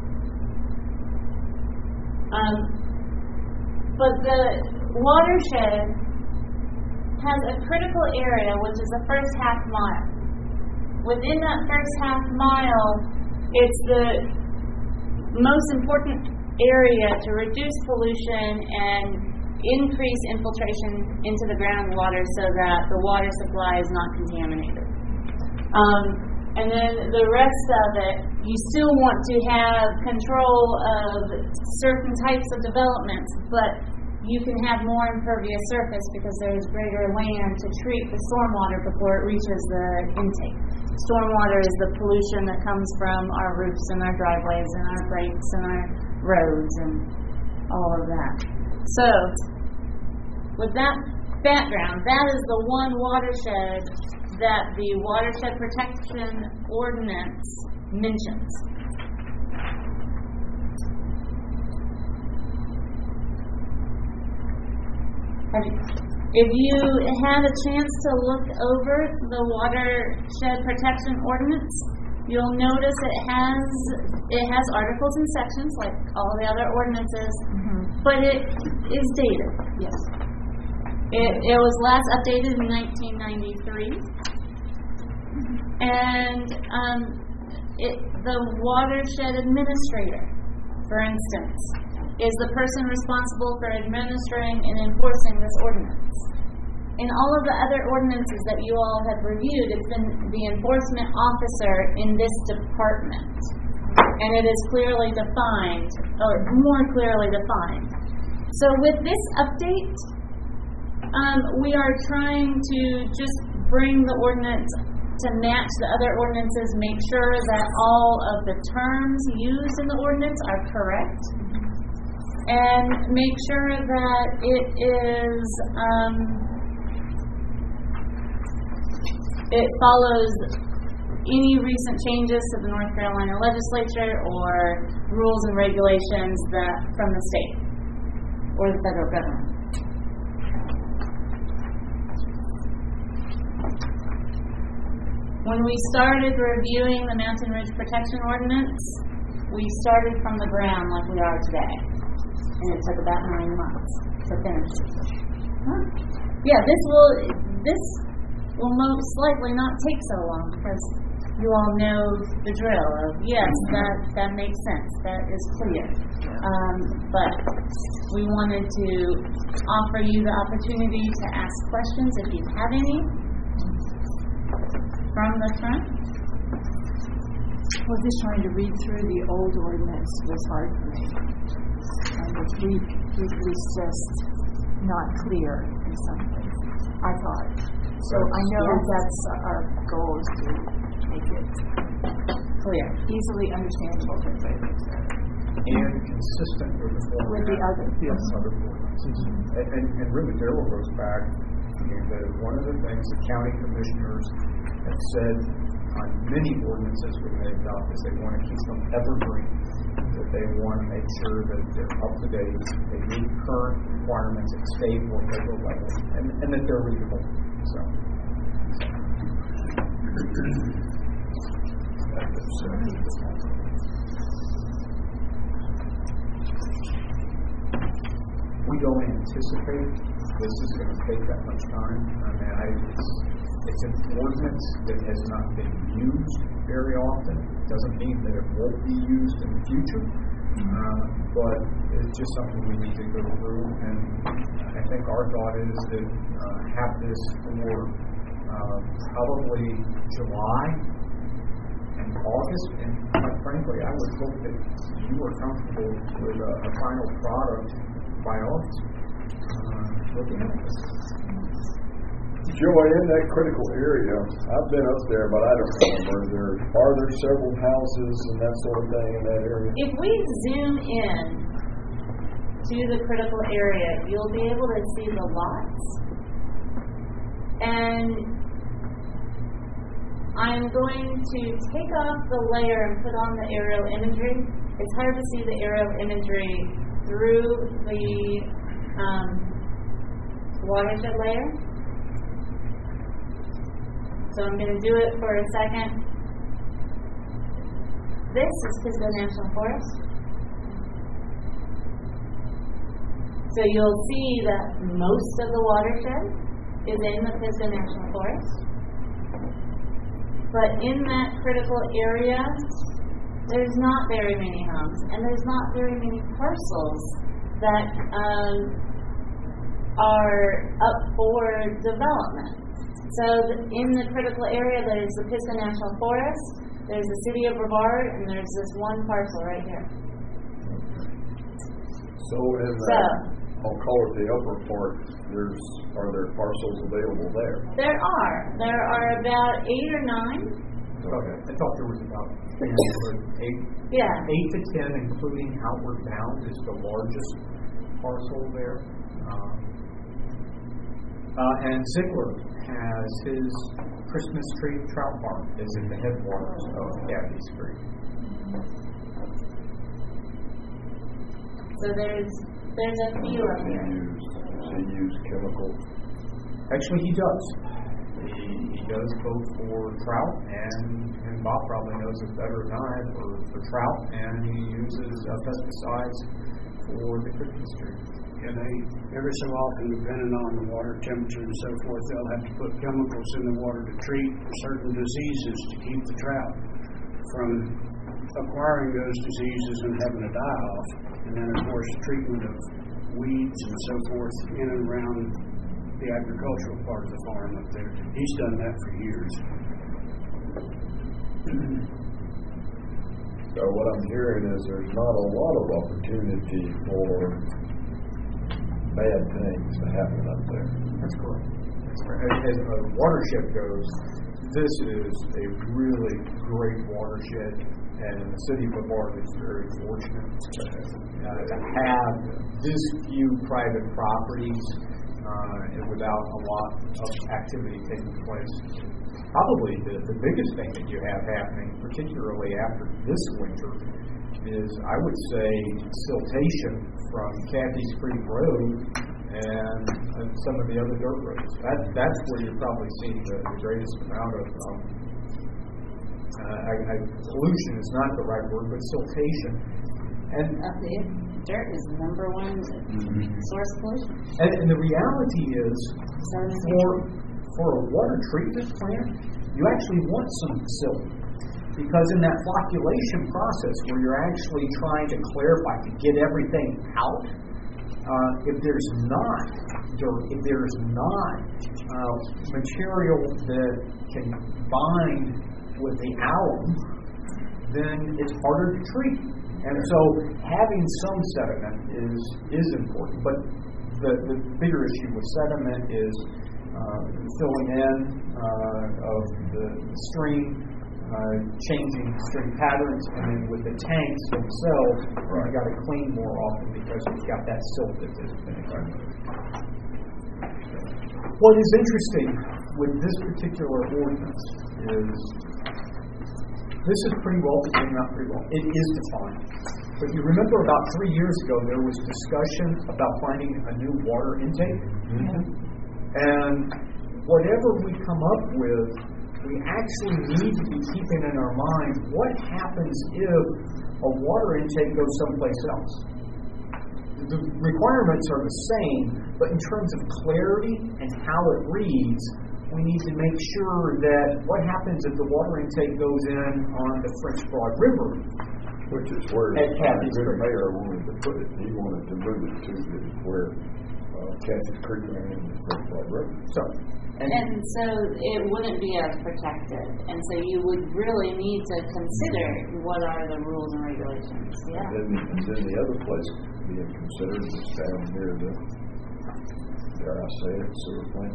But the watershed has a critical area, which is the first half mile. Within that first half mile, it's the most important area to reduce pollution and increase infiltration into the groundwater so that the water supply is not contaminated. And then the rest of it, you still want to have control of certain types of developments, but you can have more impervious surface because there's greater land to treat the stormwater before it reaches the intake. Stormwater is the pollution that comes from our roofs and our driveways and our breaks and our roads and all of that. So, with that background, that is the one watershed that the Watershed Protection Ordinance mentions. If you had a chance to look over the Watershed Protection Ordinance, you'll notice it has articles and sections like all the other ordinances, but it is dated. Yes. It was last updated in 1993, and the watershed administrator, for instance, is the person responsible for administering and enforcing this ordinance. In all of the other ordinances that you all have reviewed, it's been the enforcement officer in this department, and it is clearly defined, or more clearly defined. So with this update, we are trying to just bring the ordinance to match the other ordinances, make sure that all of the terms used in the ordinance are correct, and make sure that it is it follows any recent changes to the North Carolina legislature or rules and regulations that from the state or the federal government. When we started reviewing the Mountain Ridge Protection Ordinance, we started from the ground like we are today. And it took about 9 months to finish. Yeah, this will most likely not take so long because you all know the drill of, yes, that makes sense. That is clear. But we wanted to offer you the opportunity to ask questions if you have any from the front. Well, just trying to read through the old ordinance was hard for me. And it was just not clear in some ways, I thought. So I know that's our goal is to make it clear, easily understandable for everybody. And consistent with the other ordinances. And really, Darrell goes back that one of the things the county commissioners have said on many ordinances when they adopt is they want to keep them evergreen, that they want to make sure that they're up to date, they meet current requirements at state or federal level, and that they're readable. So. We don't anticipate this is going to take that much time. I mean, it's an ordinance that has not been used very often. It doesn't mean that it won't be used in the future, but it's just something we need to go through. And I think our thought is that have this for probably July and August, and quite frankly, I would hope that you are comfortable with a final product by August. Looking at this. Joy, in that critical area, I've been up there, but I don't remember. Are there several houses and that sort of thing in that area? If we zoom in to the critical area, you'll be able to see the lots. And I'm going to take off the layer and put on the aerial imagery. It's hard to see the aerial imagery through the watershed layer. So I'm going to do it for a second. This is Pisgah National Forest. So you'll see that most of the watershed is in the Pisgah National Forest. But in that critical area, there's not very many homes, and there's not very many parcels that are up for development. So in the critical area, there's the Pisgah National Forest, there's the city of Brevard, and there's this one parcel right here. So in I'll call it the upper part, are there parcels available there? There are about 8 or 9. Okay. I thought there was about 8. Yeah. 8 to 10, including Outward Bound, is the largest parcel there. And Ziegler has his Christmas Tree Trout Park is in the headwaters of Cathy's Creek. So there's a few up here. Does he use chemical? Actually, he does. He does both for trout, and Bob probably knows it better than I for trout, and he uses pesticides for the Christmas tree. Yeah, they every so often, depending on the water temperature and so forth, they'll have to put chemicals in the water to treat certain diseases to keep the trout from acquiring those diseases and having to die off. And then, of course, treatment of weeds and so forth in and around the agricultural part of the farm up there. He's done that for years. So what I'm hearing is there's not a lot of opportunity for bad things to happen up there. That's correct. As a watershed goes, this is a really great watershed, and the city of Brevard is very fortunate to have this few private properties without a lot of activity taking place. Probably the biggest thing that you have happening, particularly after this winter, is, I would say, siltation from Cathy's Creek Road and some of the other dirt roads. That's where you're probably seeing the greatest amount of pollution is not the right word, but siltation. And Dirt is the number one source of pollution. And the reality is, for a water treatment plant, you actually want some silt. Because in that flocculation process, where you're actually trying to clarify, to get everything out, if there's not dirt, if there's not material that can bind with the alum, then it's harder to treat. And so having some sediment is important. But the bigger issue with sediment is filling in of the stream, changing stream patterns, and then with the tanks themselves, you've got to clean more often because you've got that silt that has been accumulated. What is interesting with this particular ordinance is this is pretty well defined, not pretty well. It is defined. But you remember about 3 years ago there was discussion about finding a new water intake? Mm-hmm. And whatever we come up with, we actually need to be keeping in our mind what happens if a water intake goes someplace else. The requirements are the same, but in terms of clarity and how it reads, we need to make sure that what happens if the water intake goes in on the French Broad River, which is where at Cathy's the Creek. mayor wanted to put it. He wanted to move it to where Cathy's Creek ran into the French Broad River. And so it wouldn't be as protected. And so you would really need to consider what are the rules and regulations. Yeah. And then the other place being considered is down near the, dare I say it, sewer plant.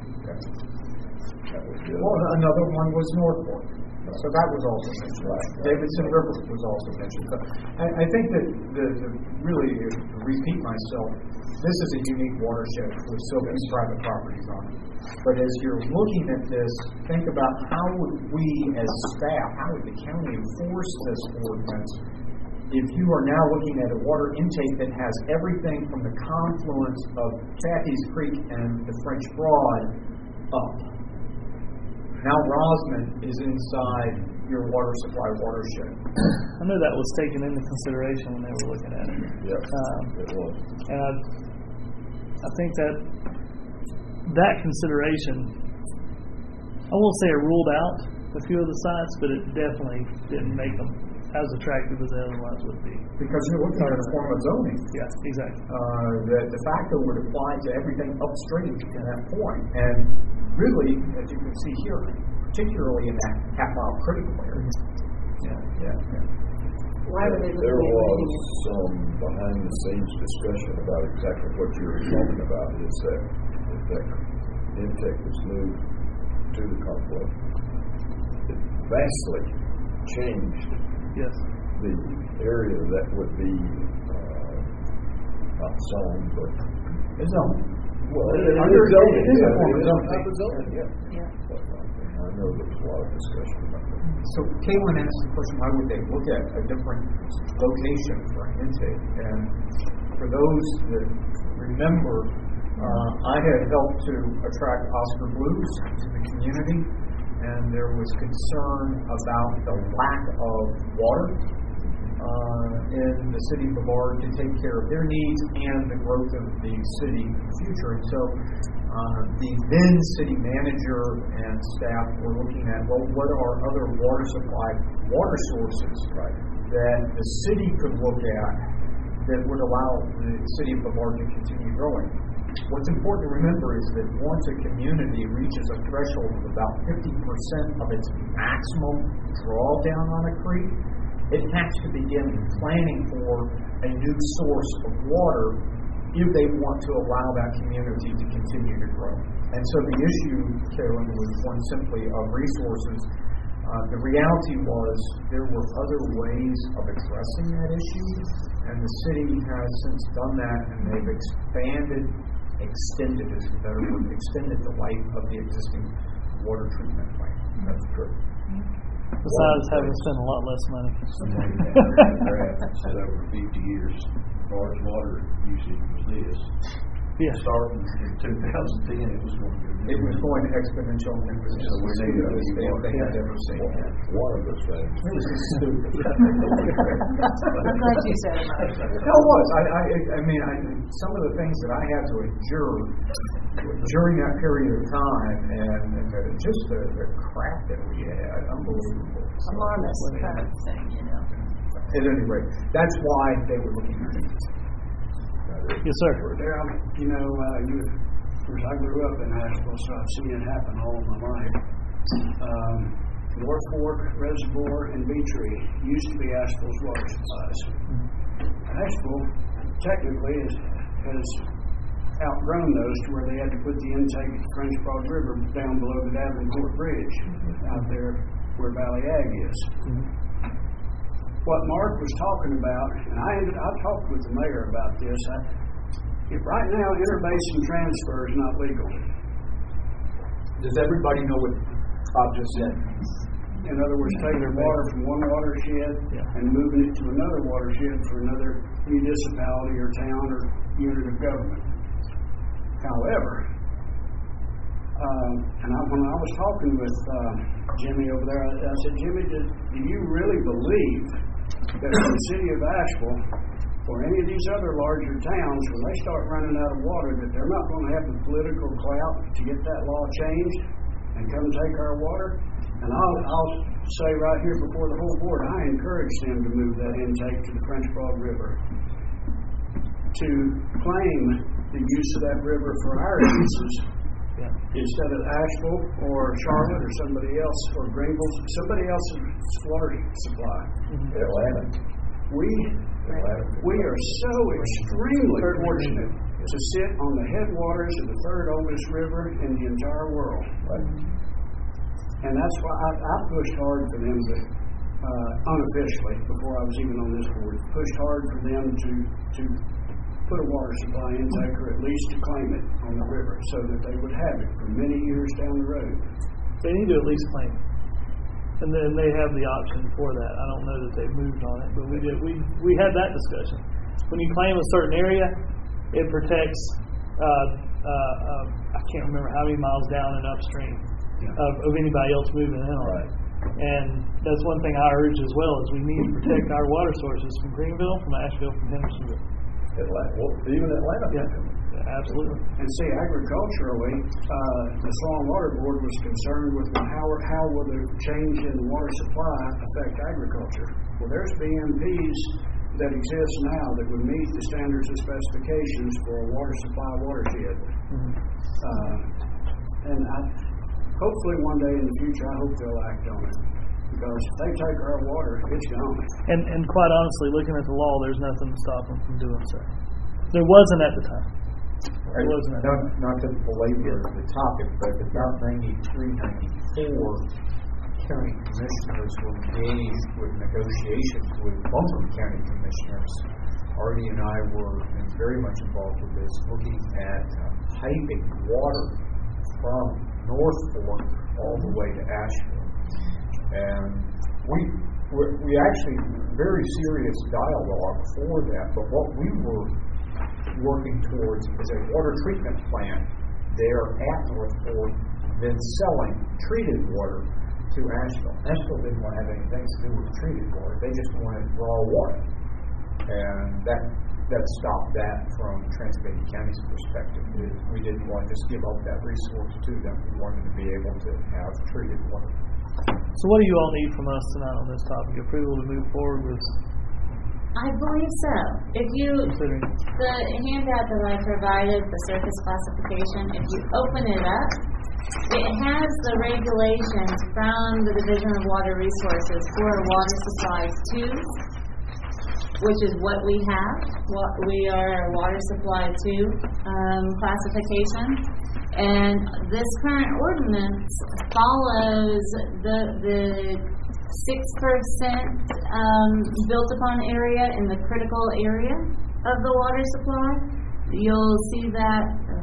That was good. Well, another one was Northport. So that was also mentioned. Right. Davidson River was also mentioned. So I think that really, to repeat myself, this is a unique watershed with so many private properties on it. But as you're looking at this, think about how would we as staff, how would the county enforce this ordinance if you are now looking at a water intake that has everything from the confluence of Cathy's Creek and the French Broad up. Now Rosman is inside your water supply watershed. I know that was taken into consideration when they were looking at it. Yes, it was. And I think that consideration, I won't say it ruled out a few of the sites, but it definitely didn't make them as attractive as they otherwise would be. Because you're looking at a form of zoning. Yeah, exactly. The de facto would apply to everything upstream to that point. And really, as you can see here, particularly in that half-mile critical area. Yeah. Why would they There was some behind-the-scenes discussion about exactly what you were talking about. Is that if that intake was moved to the confluence, it vastly changed the area that would be not zoned, but zoned. Well, it is a form of zoning. Yeah. I know there was a lot of discussion about that. So Caitlin asked the question, why would they look at a different location for an intake? And for those that remember, I had helped to attract Oscar Blues to the community, and there was concern about the lack of water in the city of Brevard to take care of their needs and the growth of the city in the future. And so the then city manager and staff were looking at, well, what are other water sources that the city could look at that would allow the city of Brevard to continue growing. What's important to remember is that once a community reaches a threshold of about 50% of its maximum drawdown on a creek, it has to begin planning for a new source of water if they want to allow that community to continue to grow. And so the issue, Carolyn, was one simply of resources. The reality was there were other ways of addressing that issue, and the city has since done that, and they've extended is the better word, extended the life of the existing water treatment plant. That's true. Besides having spent a lot less money. Said over 50 years, as far as water usage was this. Yeah. Starting in 2010, it was going to be. It was going exponential. So we need to expand they had ever seen. One of those things. It was stupid. I'm glad you said it. No, it was. I mean, some of the things that I had to endure during that period of time, and just the crap that we had, unbelievable. Alarmist kind of thing, you know. At any rate, that's why they were looking at it. Yes, sir. Well, you know, of course, I grew up in Asheville, so I've seen it happen all of my life. North Fork Reservoir and Bee Tree used to be Asheville's water supplies. Asheville technically has outgrown those to where they had to put the intake at the French Broad River down below the Davenport Bridge out there where Valley Ag is. What Mark was talking about, and I talked with the mayor about this. Right now, interbasin transfer is not legal. Does everybody know what Bob just said? In other words, taking their water from one watershed and moving it to another watershed for another municipality or town or unit of government. However, when I was talking with Jimmy over there, I said, Jimmy, do you really believe that in the city of Asheville or any of these other larger towns, when they start running out of water, that they're not going to have the political clout to get that law changed and come take our water? And I'll say right here before the whole board, I encourage them to move that intake to the French Broad River, to claim the use of that river for our uses instead of Asheville or Charlotte or somebody else or Greenville, somebody else's water supply. Atlanta. We are so extremely fortunate to sit on the headwaters of the third oldest river in the entire world. And that's why I pushed hard for them to, unofficially, before I was even on this board, pushed hard for them to put a water supply intake, or at least to claim it on the river, so that they would have it for many years down the road. They need to at least claim it. And then they have the option for that. I don't know that they've moved on it, but we had that discussion. When you claim a certain area, it protects, I can't remember how many miles down and upstream of anybody else moving in on it. And that's one thing I urge as well, is we need to protect our water sources from Greenville, from Asheville, from Hendersonville. Even Atlanta. Yeah, absolutely. And see, agriculturally, the Soil and Water Board was concerned with how will the change in the water supply affect agriculture. Well, there's BMPs that exist now that would meet the standards and specifications for a water supply watershed. And hopefully one day in the future, I hope they'll act on it. Because if they take our water, it's gone. And quite honestly, looking at the law, there's nothing to stop them from doing so. There wasn't at the time. Not to belabor the topic, but about 93, 94, county commissioners were engaged with negotiations with Buncombe County commissioners. Artie and I were very much involved with this, looking at piping water from North Fork all the way to Asheville. And we actually very serious dialogue for that, but what we were working towards is a water treatment plant there at North Fork, then selling treated water to Asheville. Asheville didn't want to have anything to do with treated water. They just wanted raw water. And that stopped that from Transylvania County's perspective. We didn't want to just give up that resource to them. We wanted to be able to have treated water. So what do you all need from us tonight on this topic? Approval to move forward with? I believe so. If you, the handout that I provided, the surface classification, if you open it up, it has the regulations from the Division of Water Resources for water supplies 2, which is what we have. We are a water supply 2 classification. And this current ordinance follows the 6% built upon area in the critical area of the water supply. You'll see that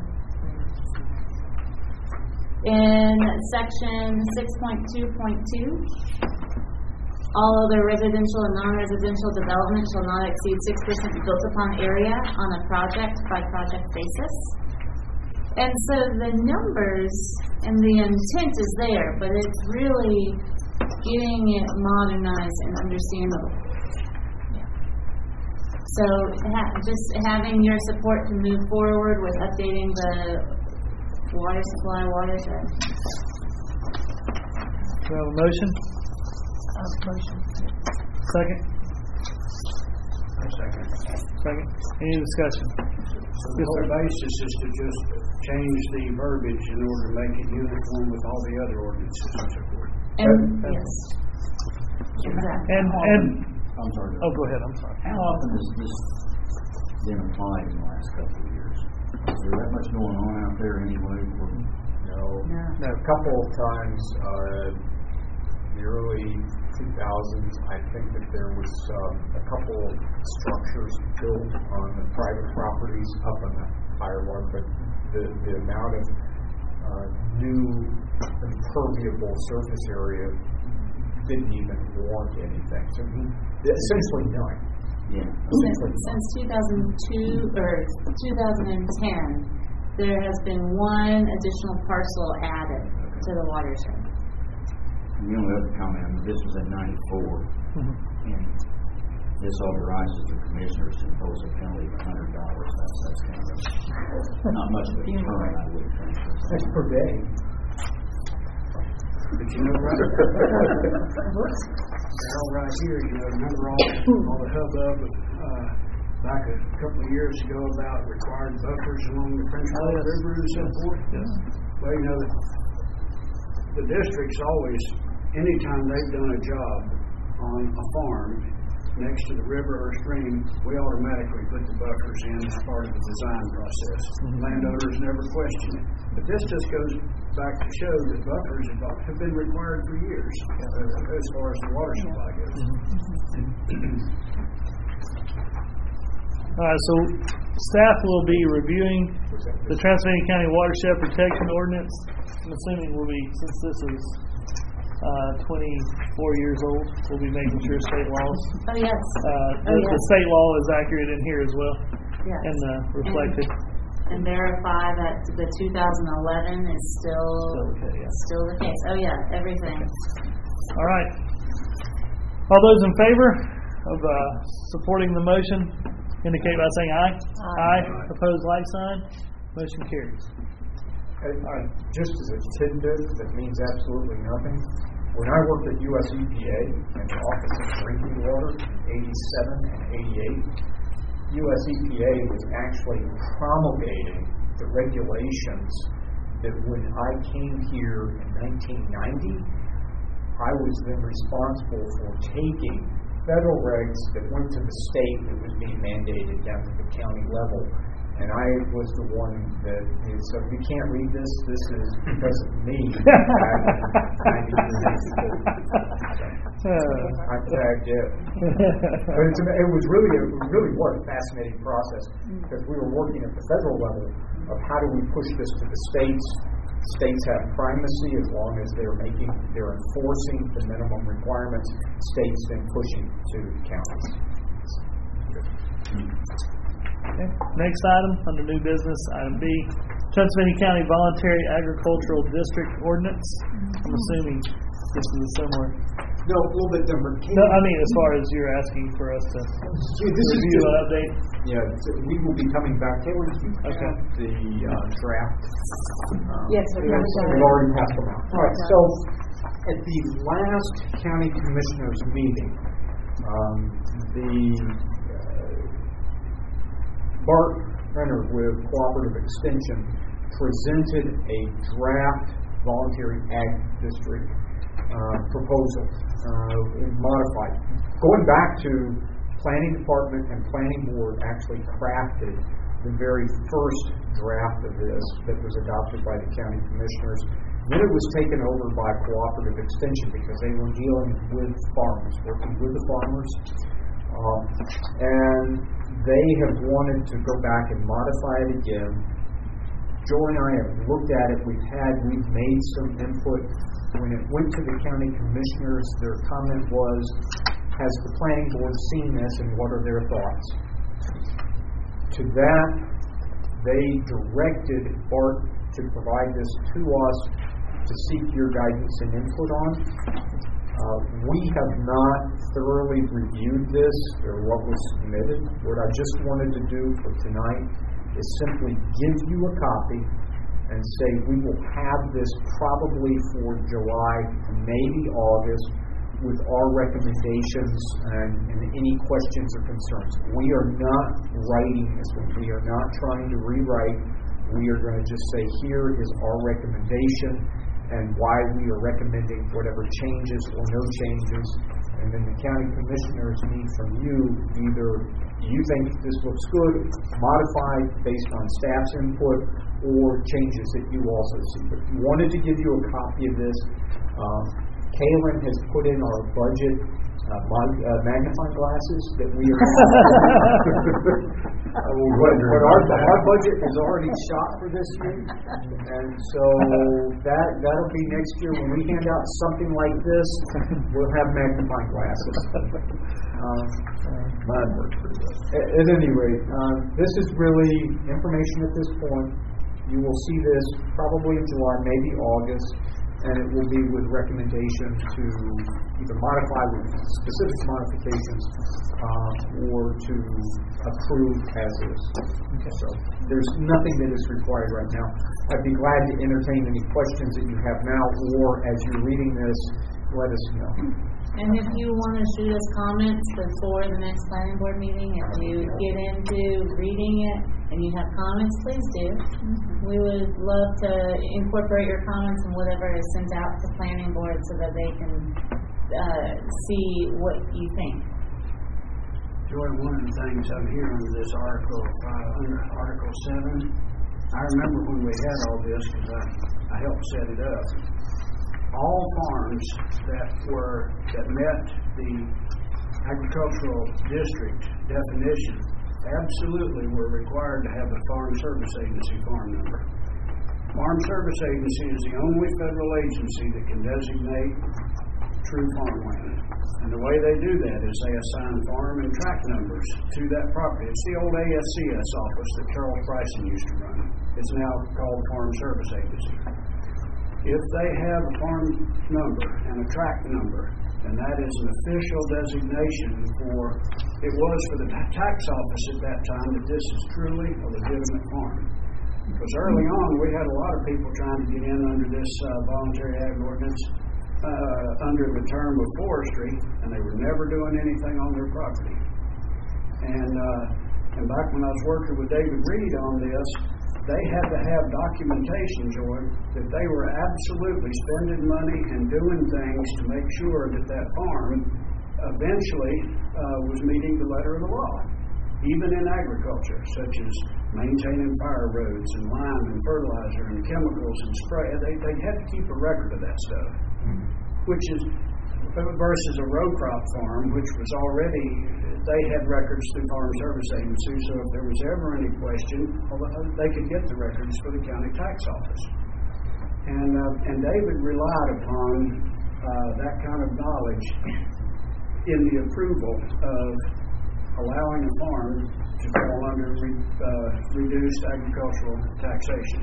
in section 6.2.2. All other residential and non-residential development shall not exceed 6% built upon area on a project by project basis. And so the numbers and the intent is there, but it's really getting it modernized and understandable. So just having your support to move forward with updating the water supply, watershed. Do we have a motion? Motion. Second? Second. Second. Any discussion? So the whole basis is to just change the verbiage in order to make it uniform with all the other ordinances and so forth. And yes. Exactly. And I'm sorry. oh, go ahead. I'm sorry. How often has this been applied in the last couple of years? Is there that much going on out there anyway? No. A couple of times, the early 2000s, I think that there was a couple of structures built on the private properties up on the higher one, but the amount of new impermeable surface area didn't even warrant anything. So essentially none. Yeah. Since 2002 or 2010, there has been one additional parcel added to the watershed. The only other comment, this was in 94, and this authorizes the commissioners to impose a penalty of $100. That's kind of not much of a deterrent, I would think. That's per day. But you know, right here, remember all the hubbub back a couple of years ago about required buffers along the French Fork River and so forth? Yes. Well, the district's always, anytime they've done a job on a farm next to the river or stream, we automatically put the buffers in as part of the design process. Landowners never question it. But this just goes back to show that buffers have been required for years as far as the water supply goes. All right, so staff will be reviewing the Transylvania County Watershed Protection Ordinance. I'm assuming since this is 24 years old, we'll be making sure state laws. Oh, yes. The state law is accurate in here as well. Yes. And reflected. And verify that the 2011 is still the case. Oh, yeah, everything. All right. All those in favor of supporting the motion indicate by saying aye. Aye. Opposed, like sign. Motion carries. Just as a tidbit that means absolutely nothing, when I worked at U.S. EPA in the Office of Drinking Water in 87 and 88, U.S. EPA was actually promulgating the regulations that when I came here in 1990, I was then responsible for taking federal regs that went to the state that was being mandated down to the county level. And I was the one that so if you can't read this, this is because of me. I tagged it. But it was really was a fascinating process because we were working at the federal level of how do we push this to the states. States have primacy as long as they're enforcing the minimum requirements. States then pushing to the counties. Okay. Next item under new business, item B, Transylvania County Voluntary Agricultural District Ordinance. I'm assuming this is similar. No, a little bit different. No, I mean as far as you're asking for us to review an update. Yeah, we will be coming back. Taylor, did you have the draft? Yes, we've already passed them out. All right, so at the last county commissioners meeting, Bart Renner with Cooperative Extension presented a draft voluntary ag district proposal, modified. Going back to Planning Department and Planning Board actually crafted the very first draft of this that was adopted by the county commissioners. Then it was taken over by Cooperative Extension because they were dealing with farmers, working with the farmers. And they have wanted to go back and modify it again. Joy and I have looked at it. We've made some input. When it went to the county commissioners, their comment was, has the planning board seen this and what are their thoughts? To that, They directed Bart to provide this to us to seek your guidance and input on. We have not thoroughly reviewed this or what was submitted. What I just wanted to do for tonight is simply give you a copy and say we will have this probably for July, maybe August, with our recommendations and any questions or concerns. We are not writing this one. We are not trying to rewrite. We are going to just say here is our recommendation and why we are recommending whatever changes or no changes. And then the county commissioners need from you either you think this looks good, modify based on staff's input, or changes that you also see. But we wanted to give you a copy of this. Kaylin has put in our budget magnifying glasses that we are but our budget is already shot for this year, and so that'll be next year when we hand out something like this. We'll have magnifying glasses. Mine works pretty well. At any rate, this is really information at this point. You will see this probably in July, maybe August, and it will be with recommendations to either modify with specific modifications or to approve as is. Okay. So there's nothing that is required right now. I'd be glad to entertain any questions that you have now, or as you're reading this, let us know. And if you want to shoot us comments before the next planning board meeting, if you get into reading it and you have comments, please do. We would love to incorporate your comments in whatever is sent out to planning board so that they can see what you think. Joy, one of the things I'm hearing under this article, under Article 7, I remember when we had all this because I helped set it up. All farms that met the agricultural district definition absolutely were required to have a Farm Service Agency farm number. Farm Service Agency is the only federal agency that can designate true farmland. And the way they do that is they assign farm and tract numbers to that property. It's the old ASCS office that Charles Bryson used to run. It's now called Farm Service Agency. If they have a farm number and a tract number, then that is an official designation for, it was for the tax office at that time that this is truly a legitimate farm. Because early on we had a lot of people trying to get in under this voluntary ag ordinance under the term of forestry, and they were never doing anything on their property. And back when I was working with David Reed on this, they had to have documentation, George, that they were absolutely spending money and doing things to make sure that that farm eventually was meeting the letter of the law, even in agriculture, such as maintaining fire roads and lime and fertilizer and chemicals and spray. They had to keep a record of that stuff, which is versus a row crop farm, which was already, they had records through Farm Service Agency, so if there was ever any question, they could get the records for the county tax office. And David relied upon that kind of knowledge in the approval of allowing a farm to fall under reduced agricultural taxation.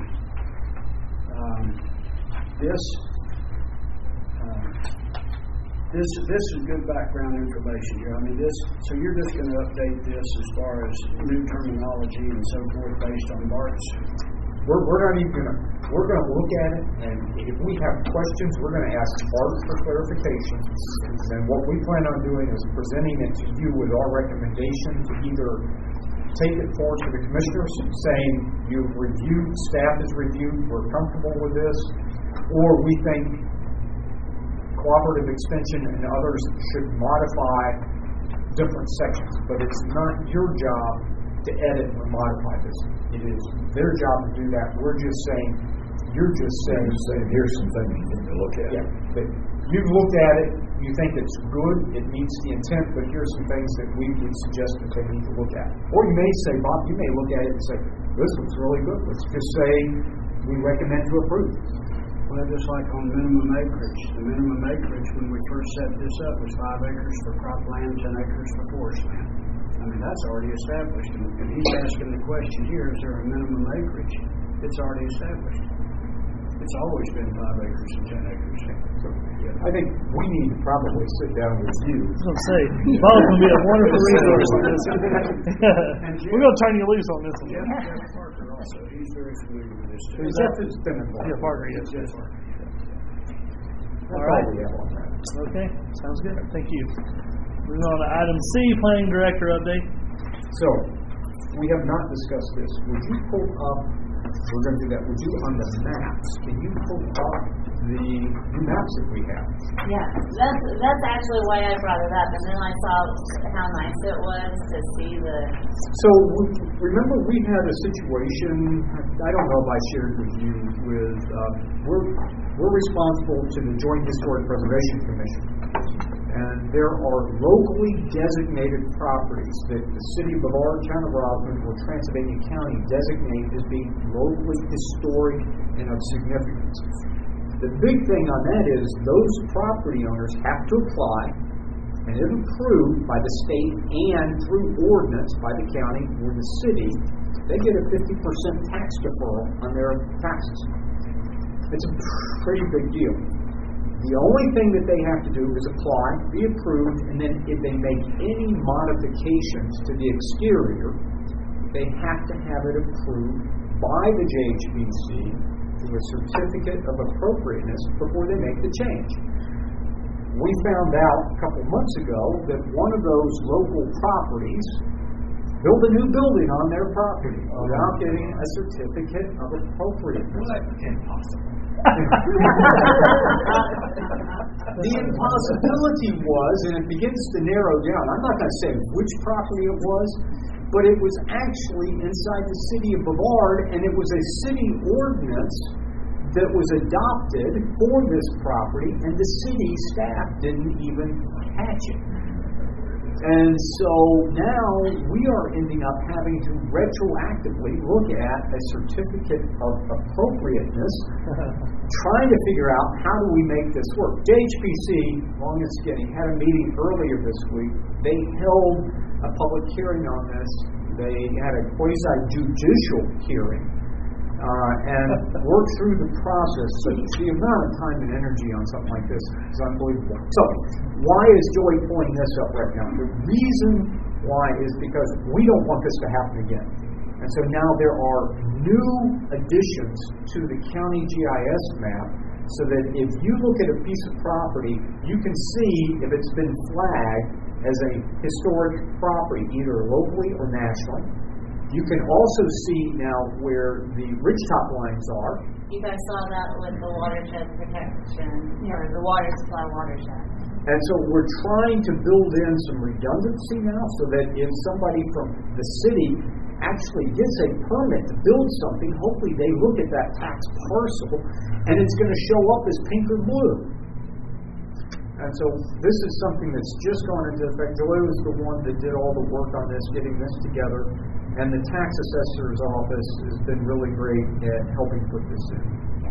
This is good background information here. I mean, so you're just going to update this as far as new terminology and so forth based on Bart's. We're not even going to. We're going to look at it, and if we have questions, we're going to ask Bart for clarification. And what we plan on doing is presenting it to you with our recommendation to either take it forward to the commissioners, saying you've reviewed, staff has reviewed, we're comfortable with this, or we think cooperative extension and others should modify different sections. But it's not your job to edit or modify this. It is their job to do that. We're just saying, you're just saying here's some things you need to look at. Yeah, but you've looked at it, you think it's good, it meets the intent, but here's some things that we would suggest that they need to look at. Or you may say, Bob, you may look at it and say, this looks really good. Let's just say we recommend to approve. Well, just like on minimum acreage. The minimum acreage when we first set this up was 5 acres for cropland, 10 acres for forest land. mean, that's already established. And he's asking the question here, is there a minimum acreage? It's already established. It's always been 5 acres and 10 acres. I think we need to probably sit down with you. I was going to say, Bob's going to be a wonderful resource on this. We're going to turn you loose on this one. Jeff Parker also, he's very familiar with this too. Jeff has been involved. Yeah, Parker, yes. Jeff Parker. That's All right. all we have on that. Okay, sounds good. Thank you. Moving on to item C, Planning Director update. So, we have not discussed this. Would you pull up, we're going to do that, would you on the maps, can you pull up the new maps that we have? Yeah, that's actually why I brought it up, and then I saw how nice it was to see the. So, remember we had a situation, I don't know if I shared with you, we're responsible to the Joint Historic Preservation Commission. And there are locally designated properties that the City of Brevard, Town of Roslyn, or Transylvania County designate as being locally historic and of significance. The big thing on that is those property owners have to apply, and if approved by the state and through ordinance by the county or the city, they get a 50% tax deferral on their taxes. It's a pretty big deal. The only thing that they have to do is apply, be approved, and then if they make any modifications to the exterior, they have to have it approved by the JHBC through a certificate of appropriateness before they make the change. We found out a couple months ago that one of those local properties built a new building on their property without getting a certificate of appropriateness. That's impossible. The impossibility was, and it begins to narrow down, I'm not going to say which property it was, but it was actually inside the city of Brevard, and it was a city ordinance that was adopted for this property, and the city staff didn't even catch it. And so now we are ending up having to retroactively look at a certificate of appropriateness, trying to figure out how do we make this work. JHBC, long and skinny, had a meeting earlier this week. They held a public hearing on this. They had a quasi-judicial hearing and worked through the process. So the amount of time and energy on something like this is unbelievable. So why is Joey pulling this up right now? The reason why is because we don't want this to happen again. And so now there are new additions to the county GIS map so that if you look at a piece of property, you can see if it's been flagged as a historic property, either locally or nationally. You can also see now where the ridgetop lines are. You guys saw that with the watershed protection, or the water supply watershed. And so we're trying to build in some redundancy now so that if somebody from the city actually gets a permit to build something, hopefully they look at that tax parcel and it's going to show up as pink or blue. And so this is something that's just gone into effect. Joy was the one that did all the work on this, getting this together. And the tax assessor's office has been really great at helping put this in.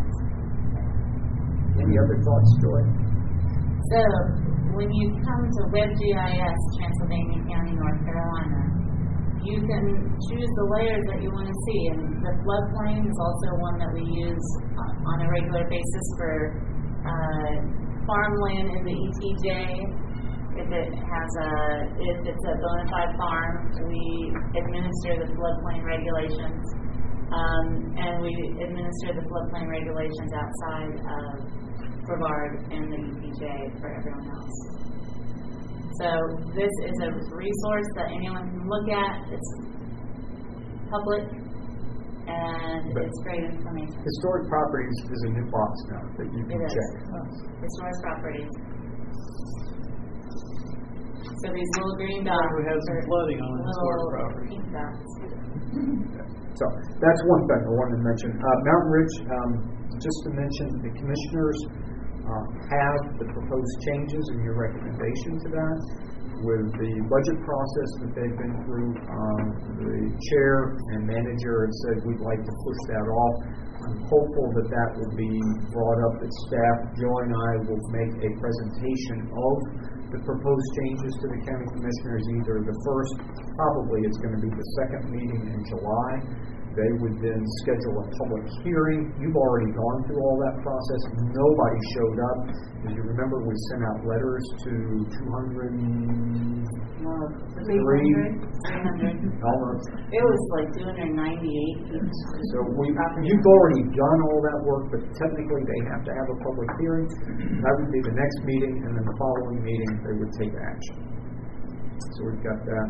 Any other thoughts, Joy? So, when you come to WebGIS, Transylvania County, North Carolina, you can choose the layers that you want to see. And the floodplain is also one that we use on a regular basis for farmland in the ETJ. If it's a bona fide farm, we administer the floodplain regulations, and we administer the floodplain regulations outside of Brevard and the EPJ for everyone else. So this is a resource that anyone can look at. It's public, and it's great information. Historic properties is a new box now that you can check. Historic properties. So these little green dots. We have some flooding on historic property. Pink dots. So that's one thing I wanted to mention. Mountain Ridge, just to mention, the commissioners have the proposed changes and your recommendation to that. With the budget process that they've been through, the chair and manager have said we'd like to push that off. I'm hopeful that that will be brought up at staff. Joy and I will make a presentation of the proposed changes to the county commissioners, either the first, probably it's going to be the second meeting in July. They would then schedule a public hearing. You've already gone through all that process. Nobody showed up. As you remember, we sent out letters to 203. 300. Almost. It was like 298. So you've already done all that work, but technically they have to have a public hearing. That would be the next meeting, and then the following meeting they would take action. So we've got that.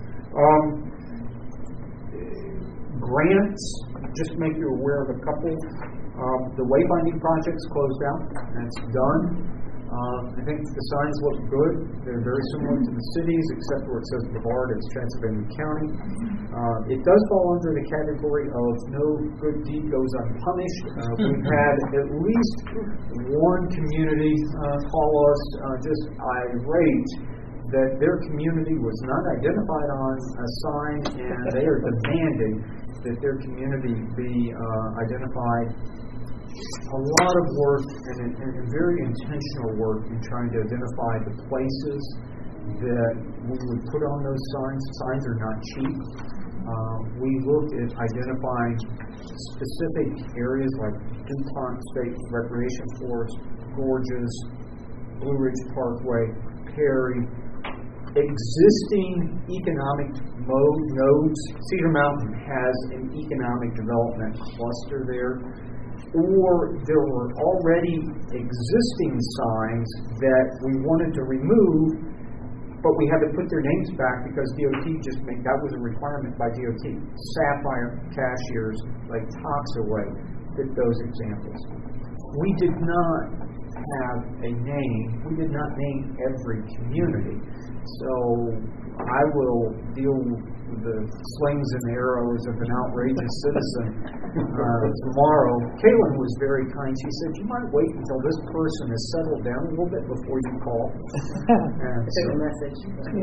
Grants, just to make you aware of a couple. The wayfinding project's closed out. That's done. I think the signs look good. They're very similar to the cities, except where it says Brevard, it's Transylvania County. It does fall under the category of no good deed goes unpunished. We've had at least one community call us just irate that their community was not identified on a sign, and they are demanding that their community be identified. A lot of work and very intentional work in trying to identify the places that we would put on those signs. Signs are not cheap. We looked at identifying specific areas like DuPont State Recreation Forest, Gorges, Blue Ridge Parkway, Perry, existing economic nodes. Cedar Mountain has an economic development cluster there. Or there were already existing signs that we wanted to remove, but we had to put their names back because DOT that was a requirement by DOT. Sapphire, Cashiers, like Toxaway, fit those examples. We did not have a name. We did not name every community. So I will deal with the slings and arrows of an outrageous citizen tomorrow. Caitlin was very kind. She said, you might wait until this person is settled down a little bit before you call. Take a message.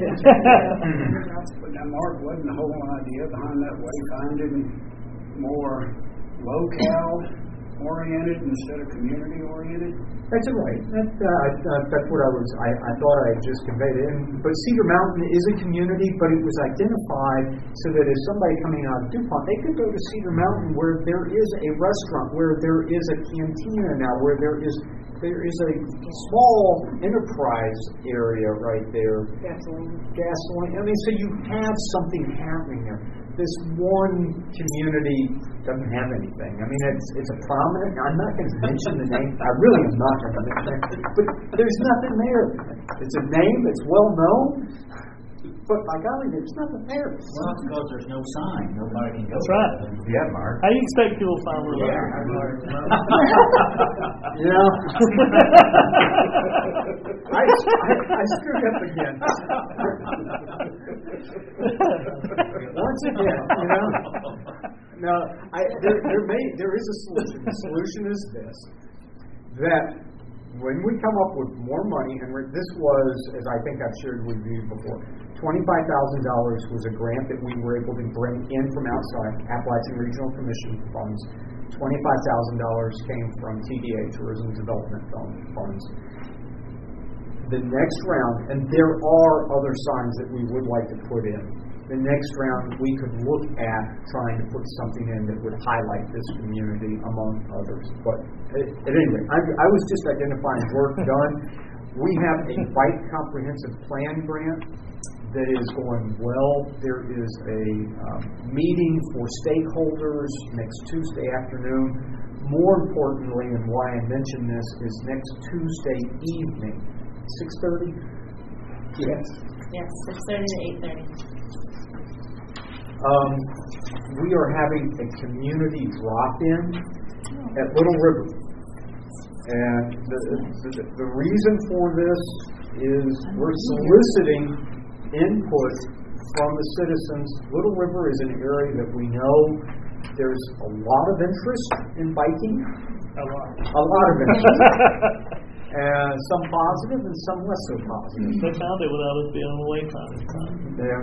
Now, Mark, wasn't the whole idea behind that wayfinding more locale oriented instead of community oriented? That's right. That's what I thought I had just conveyed it. But Cedar Mountain is a community, but it was identified so that if somebody coming out of DuPont, they could go to Cedar Mountain where there is a restaurant, where there is a cantina now, where there is a small enterprise area right there. Gasoline. I mean, so you have something happening there. This one community doesn't have anything. I mean, it's a prominent. I'm not going to mention the name. I really am not going to mention it. But there's nothing there. It's a name. It's well known. But by golly, there's nothing there. Well, it's because there's no sign. Nobody can go. That's right. Yeah, Mark. How do you expect people to find where they are? Yeah. I screwed up again. Once again, No, there is a solution. The solution is this: that when we come up with more money, and this was, as I think I've shared with you before, $25,000 was a grant that we were able to bring in from outside Appalachian Regional Commission funds. $25,000 came from TDA, Tourism Development Funds. The next round, and there are other signs that we would like to put in. The next round, we could look at trying to put something in that would highlight this community among others. But at any rate, I was just identifying work done. We have a Bike Comprehensive Plan grant that is going well. There is a meeting for stakeholders next Tuesday afternoon. More importantly, and why I mention this, is next Tuesday evening, 6:30? Yes. Yes, 6:30 to 8:30. We are having a community drop-in at Little River. And the reason for this is we're soliciting input from the citizens. Little River is an area that we know there's a lot of interest in biking. A lot of interest. And some positive and some less so positive. They found it without us being on the wayfinder. Yeah.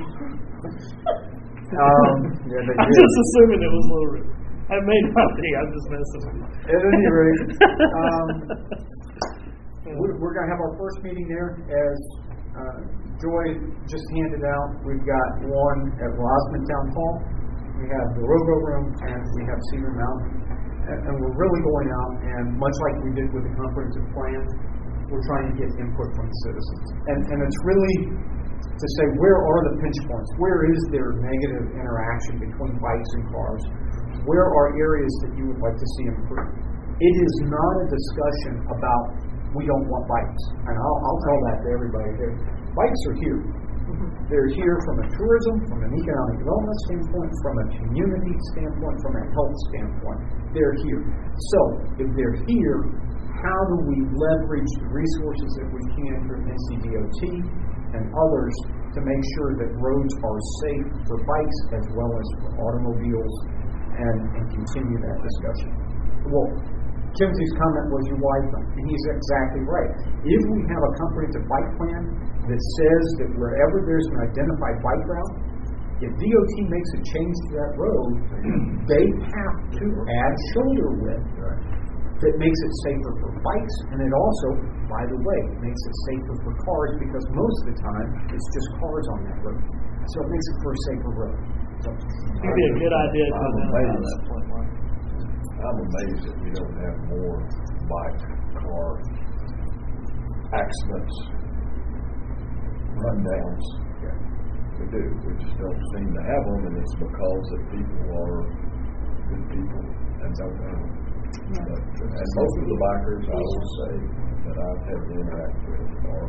Yeah, they I'm did. just assuming it was Little River. I may not be. I'm just messing with you. At any rate, We're going to have our first meeting there. As Joy just handed out, we've got one at Rosman Town Hall, we have the Rogo Room, and we have Cedar Mountain. And we're really going out, and much like we did with the comprehensive plan, we're trying to get input from the citizens. And it's really to say, where are the pinch points? Where is there negative interaction between bikes and cars? Where are areas that you would like to see improved? It is not a discussion about we don't want bikes. And I'll tell that to everybody. Bikes are here. They're here from a tourism, from an economic development standpoint, from a community standpoint, from a health standpoint. They're here. So, if they're here, how do we leverage the resources that we can from NCDOT and others to make sure that roads are safe for bikes as well as for automobiles, and continue that discussion? Well, Timothy's comment was you widen them, and he's exactly right. If we have a comprehensive bike plan that says that wherever there's an identified bike route, if DOT makes a change to that road, they have to add shoulder width that makes it safer for bikes, and it also, by the way, makes it safer for cars, because most of the time it's just cars on that road. So it makes it for a safer road. So, it'd be a good idea to identify that point, Mark. I'm amazed that we don't have more bike, car accidents, rundowns. We do. We just don't seem to have them, and it's because that people are good people and don't know. And most of the bikers, I will say, that I've had to interact with are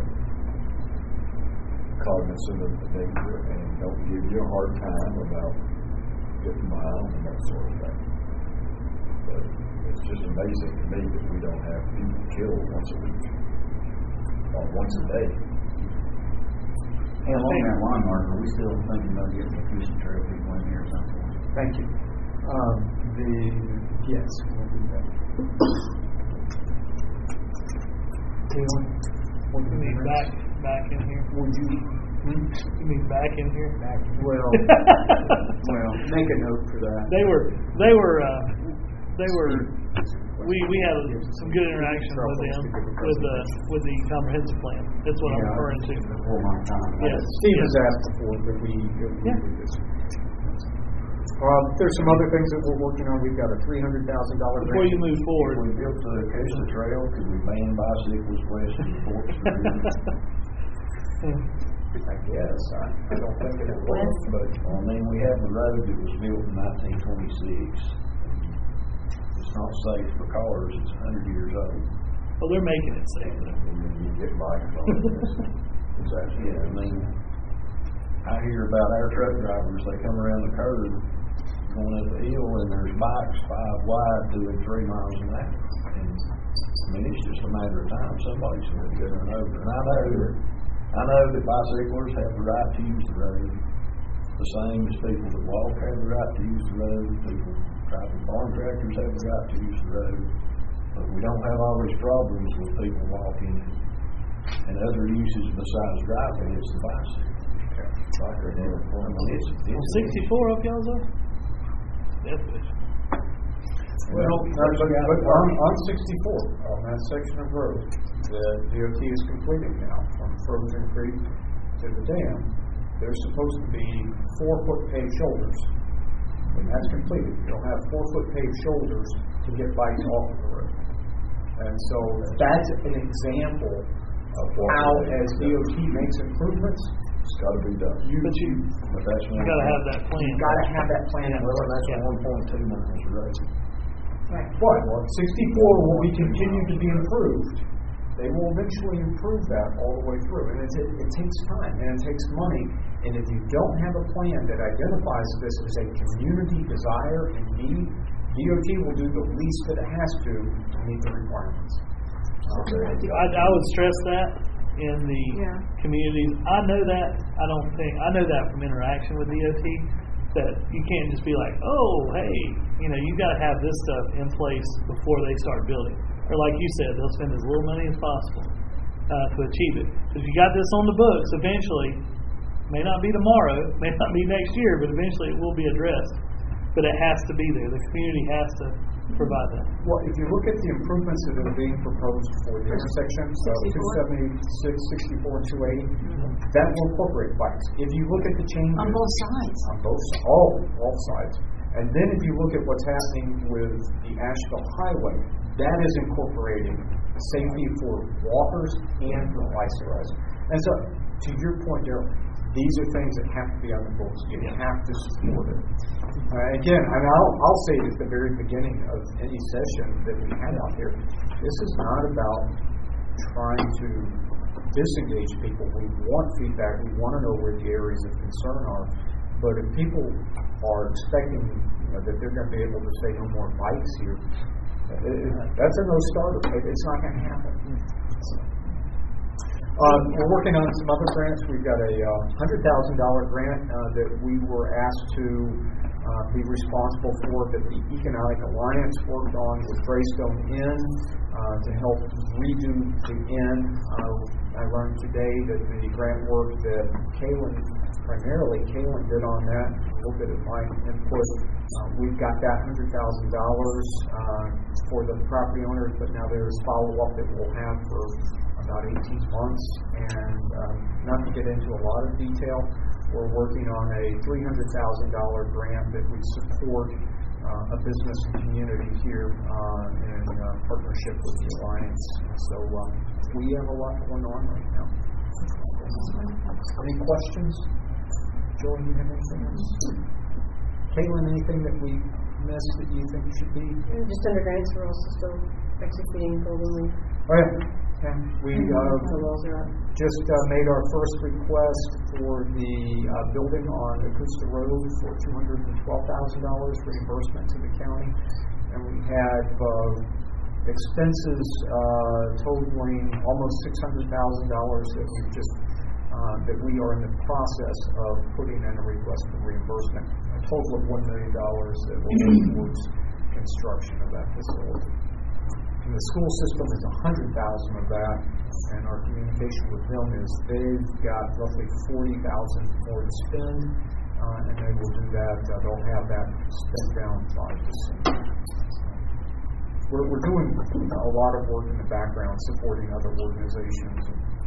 cognizant of the danger and don't give you a hard time about getting miles and that sort of thing. But it's just amazing to me that we don't have people killed once a week or once a day. Hey, along that line, Mark, are we still thinking about getting the Houston Trail people in here or something? Thank you. Yes, we'll do that. Taylor, You mean back in here? would you? You mean back in here? Well, make a note for that. They were. We had some good interaction with them with the comprehensive plan. That's what I'm referring to. Before my time. Yes. Steve has asked before that we do this. There's some other things that we're working on. We've got a $300,000 grant. Before you move forward, When we built the Acacia Trail, could we ban bicycles west of the Fort Street? I guess. I don't think it will. But I mean, we have the road that was built in 1926. It's not safe for cars. It's 100 years old. well, they're making it safe. And then you get bikes on it. Exactly. Yeah, I mean, I hear about our truck drivers. They come around the curve going up the hill, and there's bikes 5 wide doing 3 miles an hour. And I mean, it's just a matter of time. Somebody's going to get run over. And I know that bicyclers have the right to use the road, the same as people that walk have the right to use the road. People driving farm tractors have the right to use the road. But we don't have all these problems with people walking and other uses besides driving. It's the bicycle. Biker never I mean, it's 64 up y'all's up? Definitely. Well, but on 64, on that section of road that DOT is completing now, from Frozen Creek to the dam, there's supposed to be 4-foot paved shoulders. When that's completed, you'll have 4-foot paved shoulders to get bikes off of the road. And so that's an example of how, as DOT makes improvements, It's got to be done. But that's You got to have that plan. You've got to have that plan. Well, that's 1.2 miles of road. Right. But 64 will be continued to be improved. They will eventually improve that all the way through. And it takes time and it takes money. And if you don't have a plan that identifies this as a community desire and need, DOT will do the least that it has to meet the requirements. I would stress that in the communities. I know that from interaction with DOT, that you can't just be like, oh, hey, you've got to have this stuff in place before they start building. Or like you said, they'll spend as little money as possible to achieve it. Because you got this on the books, eventually, may not be tomorrow, may not be next year, but eventually it will be addressed. But it has to be there. The community has to provide that? Well, if you look at the improvements that are being proposed for the intersection of 276, 64, and 280, that will incorporate bikes. If you look at the changes On both sides. on both all sides, and then if you look at what's happening with the Asheville Highway, that is incorporating safety for walkers and for bicyclists. And so, to your point, Daryl, these are things that have to be on the books. You have to support it. Again, I'll say it at the very beginning of any session that we had out here, this is not about trying to disengage people. We want feedback. We want to know where the areas of concern are. But if people are expecting that they're going to be able to say no more bikes here, that's a no-starter. It's not going to happen. We're working on some other grants. We've got a $100,000 grant that we were asked to be responsible for, that the Economic Alliance worked on with Greystone Inn to help redo the inn. I learned today that the grant work that Kaylin did on that, a little bit of my input. We've got that $100,000 for the property owners, but now there's follow-up that we'll have for about 18 months. And not to get into a lot of detail, we're working on a $300,000 grant that would support a business and community here in partnership with the Alliance. So we have a lot going on right now. Any questions? Joel, you have anything else? Caitlin, anything that we missed that you think should be? Just under grants, we're also still executing building. Oh, yeah. We just made our first request for the building on Augusta Road for $212,000 reimbursement to the county, and we had expenses totaling almost $600,000 that we are in the process of putting in a request for reimbursement. A total of $1 million that will go towards construction of that facility. And the school system is $100,000 of that, and our communication with them is they've got roughly $40,000 more to spend, and they will do that. They'll have that spent down by December. We're doing a lot of work in the background supporting other organizations.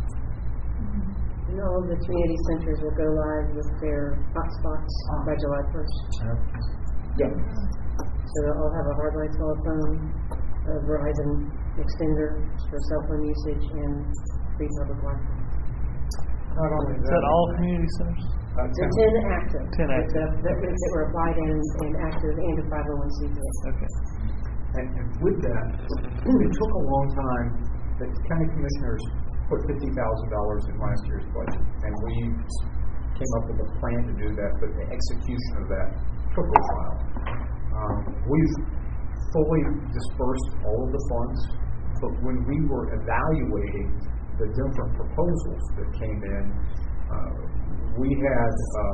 And all of the 380 centers will go live with their hotspots by July 1st. Yeah. So they'll all have a hardline telephone, a Verizon extender for cell phone usage, and free public Wi-Fi. Not only that. Is that all community centers? The 10 active. 10 active. That were applied and active and a 501c3. Okay. And with that, it took a long time. The county commissioners put $50,000 in last year's budget, and we came up with a plan to do that, but the execution of that took a while. We've fully dispersed all of the funds, but when we were evaluating the different proposals that came in, we had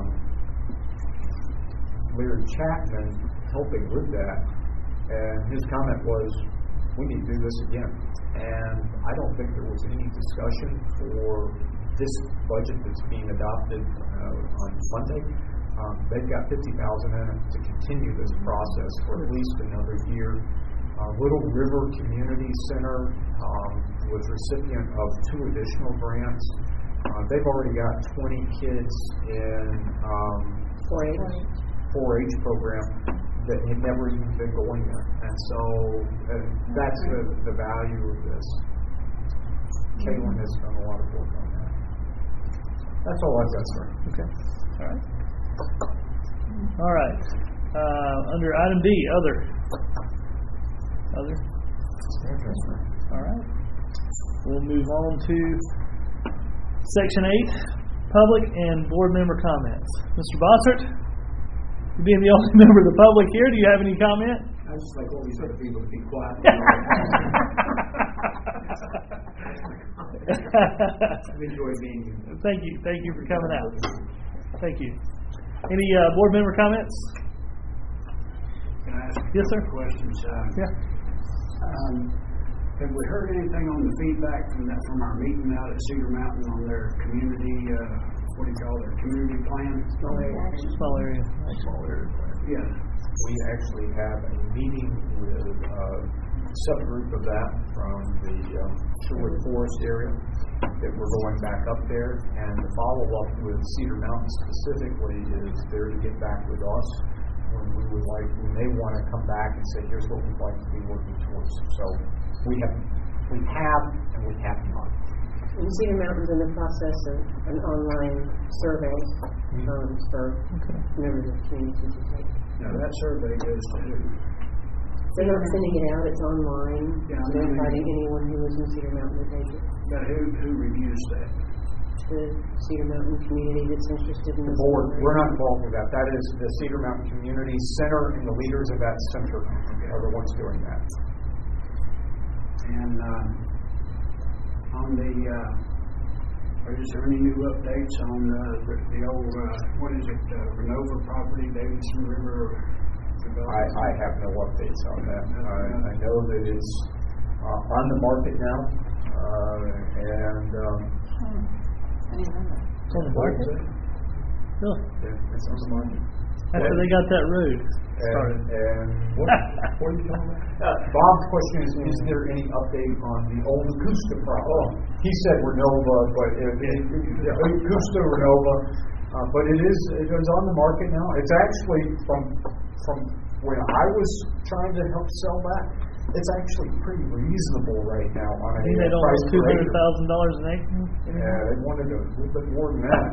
Larry Chapman helping with that, and his comment was, we need to do this again. And I don't think there was any discussion for this budget that's being adopted on Monday. They've got $50,000 in it to continue this process for at least another year. Little River Community Center was recipient of 2 additional grants. They've already got 20 kids in 4-H program that had never even been going there. And so that's the value of this. Caitlin has done a lot of work on that. That's all I've got, sir. Okay. All right. All right. Under item D, other. All right. We'll move on to Section 8, public and board member comments. Mr. Bossert, you being the only member of the public here, do you have any comment? I just like all these other people to be quiet. I've enjoyed being here. Thank you. Thank you for coming out. Thank you. Any board member comments? Can I ask yes, sir. questions? Have we heard anything on the feedback from our meeting out at Cedar Mountain on their community, what do you call their community plan? Small area. Yeah. We actually have a meeting with a subgroup of that from the Sherwood Forest area that we're going back up there. And the follow-up with Cedar Mountain specifically is there to get back with us when we may want to come back and say, here's what we'd like to be working towards. So we have and we have not. And Cedar Mountain's in the process of an online survey for members of the community to take. Now, that survey goes to who? They're not sending it out, it's online. Yeah, They're inviting anyone who lives in Cedar Mountain to take it. But who reviews that? The Cedar Mountain community that's interested in The board, we're not involved with that. That is the Cedar Mountain Community Center, and the leaders of that center are the ones doing that. And on the, is there any new updates on the old, what is it, Renova property, Davidson River? I have no updates on that. I know that it's on the market now, and It's on the market? Really? it's on the market. After they got that road started. And what are you talking about? Bob's question is there any update on the old Augusta property? He said Renova, but Augusta, Renova, but it is on the market now. It's actually from when I was trying to help sell that, it's actually pretty reasonable right now on a You made price almost $200,000 per acre. an acre? Yeah, they wanted a little bit more than that.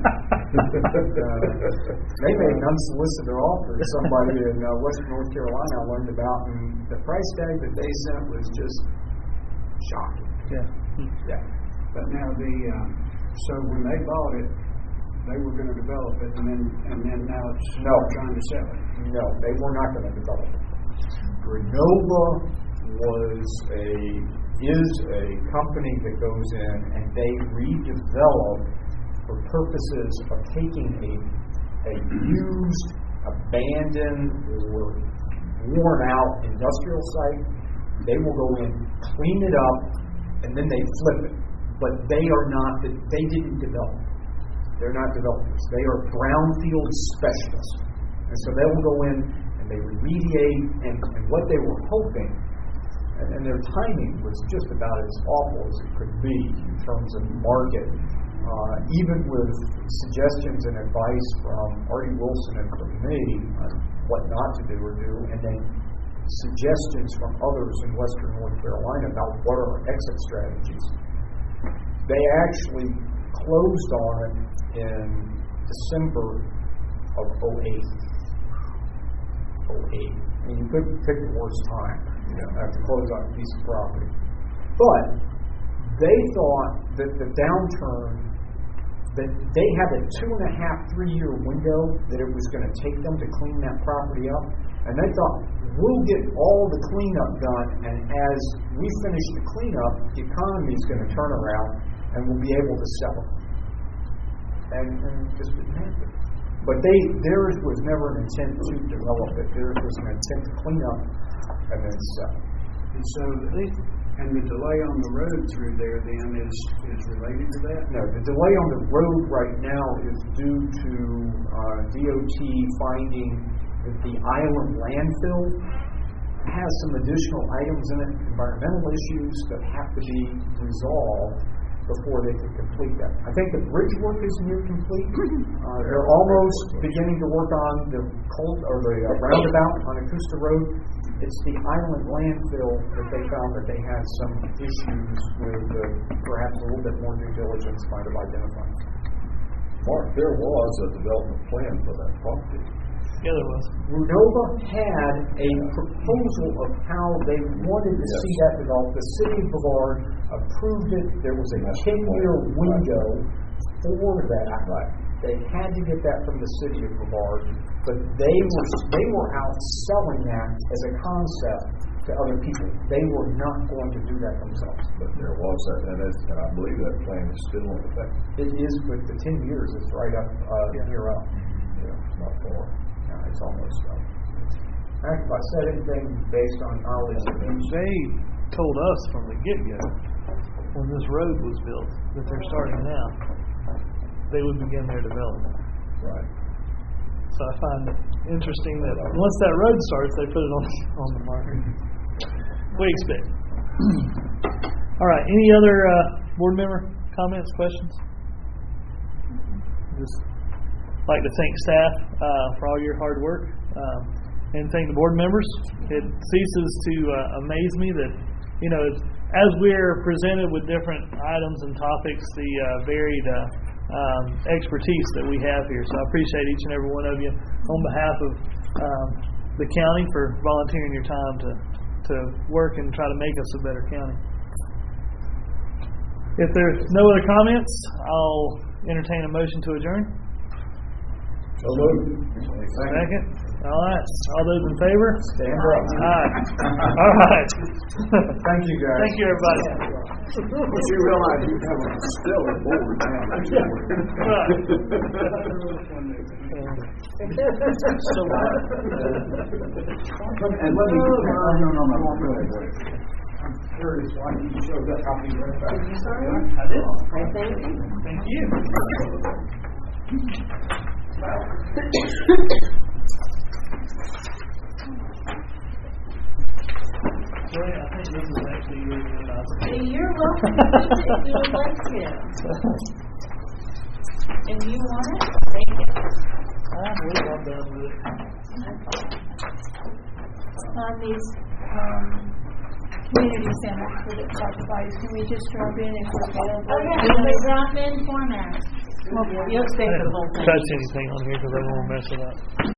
They made an unsolicited offer to somebody in Western North Carolina I learned about, and the price tag that they sent was just shocking. Yeah. But now so when they bought it, they were going to develop it, and then now it's trying to sell it. No, they were not going to develop it. Renova is a company that goes in and they redevelop for purposes of taking a used, abandoned, or worn out industrial site. They will go in, clean it up, and then they flip it. But they didn't develop. They're not developers. They are brownfield specialists. And so they will go in and they remediate, and what they were hoping, and their timing was just about as awful as it could be in terms of market, even with suggestions and advice from Artie Wilson and from me on what not to do or do, and then suggestions from others in Western North Carolina about what are exit strategies. They actually closed on it in December of 2008. And you couldn't pick the worst time to close on a piece of property. But they thought that the downturn, that they had a 2.5-3 year window that it was going to take them to clean that property up. And they thought, we'll get all the cleanup done, and as we finish the cleanup, the economy is going to turn around and we'll be able to sell it. And it just didn't happen. But theirs was never an intent to develop it. Theirs was an intent to clean up and then sell. And so, the delay on the road through there then is related to that? No, the delay on the road right now is due to DOT finding that the island landfill has some additional items in it, environmental issues that have to be resolved before they can complete that. I think the bridge work is near complete. They're almost beginning to work on the roundabout on Augusta Road. It's the island landfill that they found that they had some issues with, perhaps a little bit more due diligence might have identified. Mark, there was a development plan for that property. Yeah, there was. Renova had a proposal of how they wanted to see that developed. The city of Brevard approved it. There was a 10-year window for that. They had to get that from the city of Brevard, but they were out selling that as a concept to other people. They were not going to do that themselves. But there was that, and I believe that plan is still in effect. It is, with the 10 years, it's right up here up. Yeah, it's not far. It's almost done. If I said anything based on knowledge, they told us from the get-go, when this road was built, that they're starting now, they would begin their development. Right. So I find it interesting that once that road starts, they put it on the market. We expect. All right. Any other board member comments, questions? Just like to thank staff for all your hard work, and thank the board members. It ceases to amaze me that, as we're presented with different items and topics, the varied expertise that we have here. So I appreciate each and every one of you on behalf of the county for volunteering your time to work and try to make us a better county. If there's no other comments, I'll entertain a motion to adjourn. So moved. Second. All right. All those in favor? Stand up. Aye. All right. Thank you, guys. Thank you, everybody. But you realize you have a stellar board now. And let me, no. I'm curious why you showed that copy right back. I did. Thank you. Thank you. Joy, I think this is actually your good. You're welcome to use it if you would like to. If you want it, take it. I believe I'm done with it. On these community centers for the supplies, can we just drop in if we're available? Okay, in the drop-in format. You'll stay for the whole thing. Touch anything on here because I won't mess it up.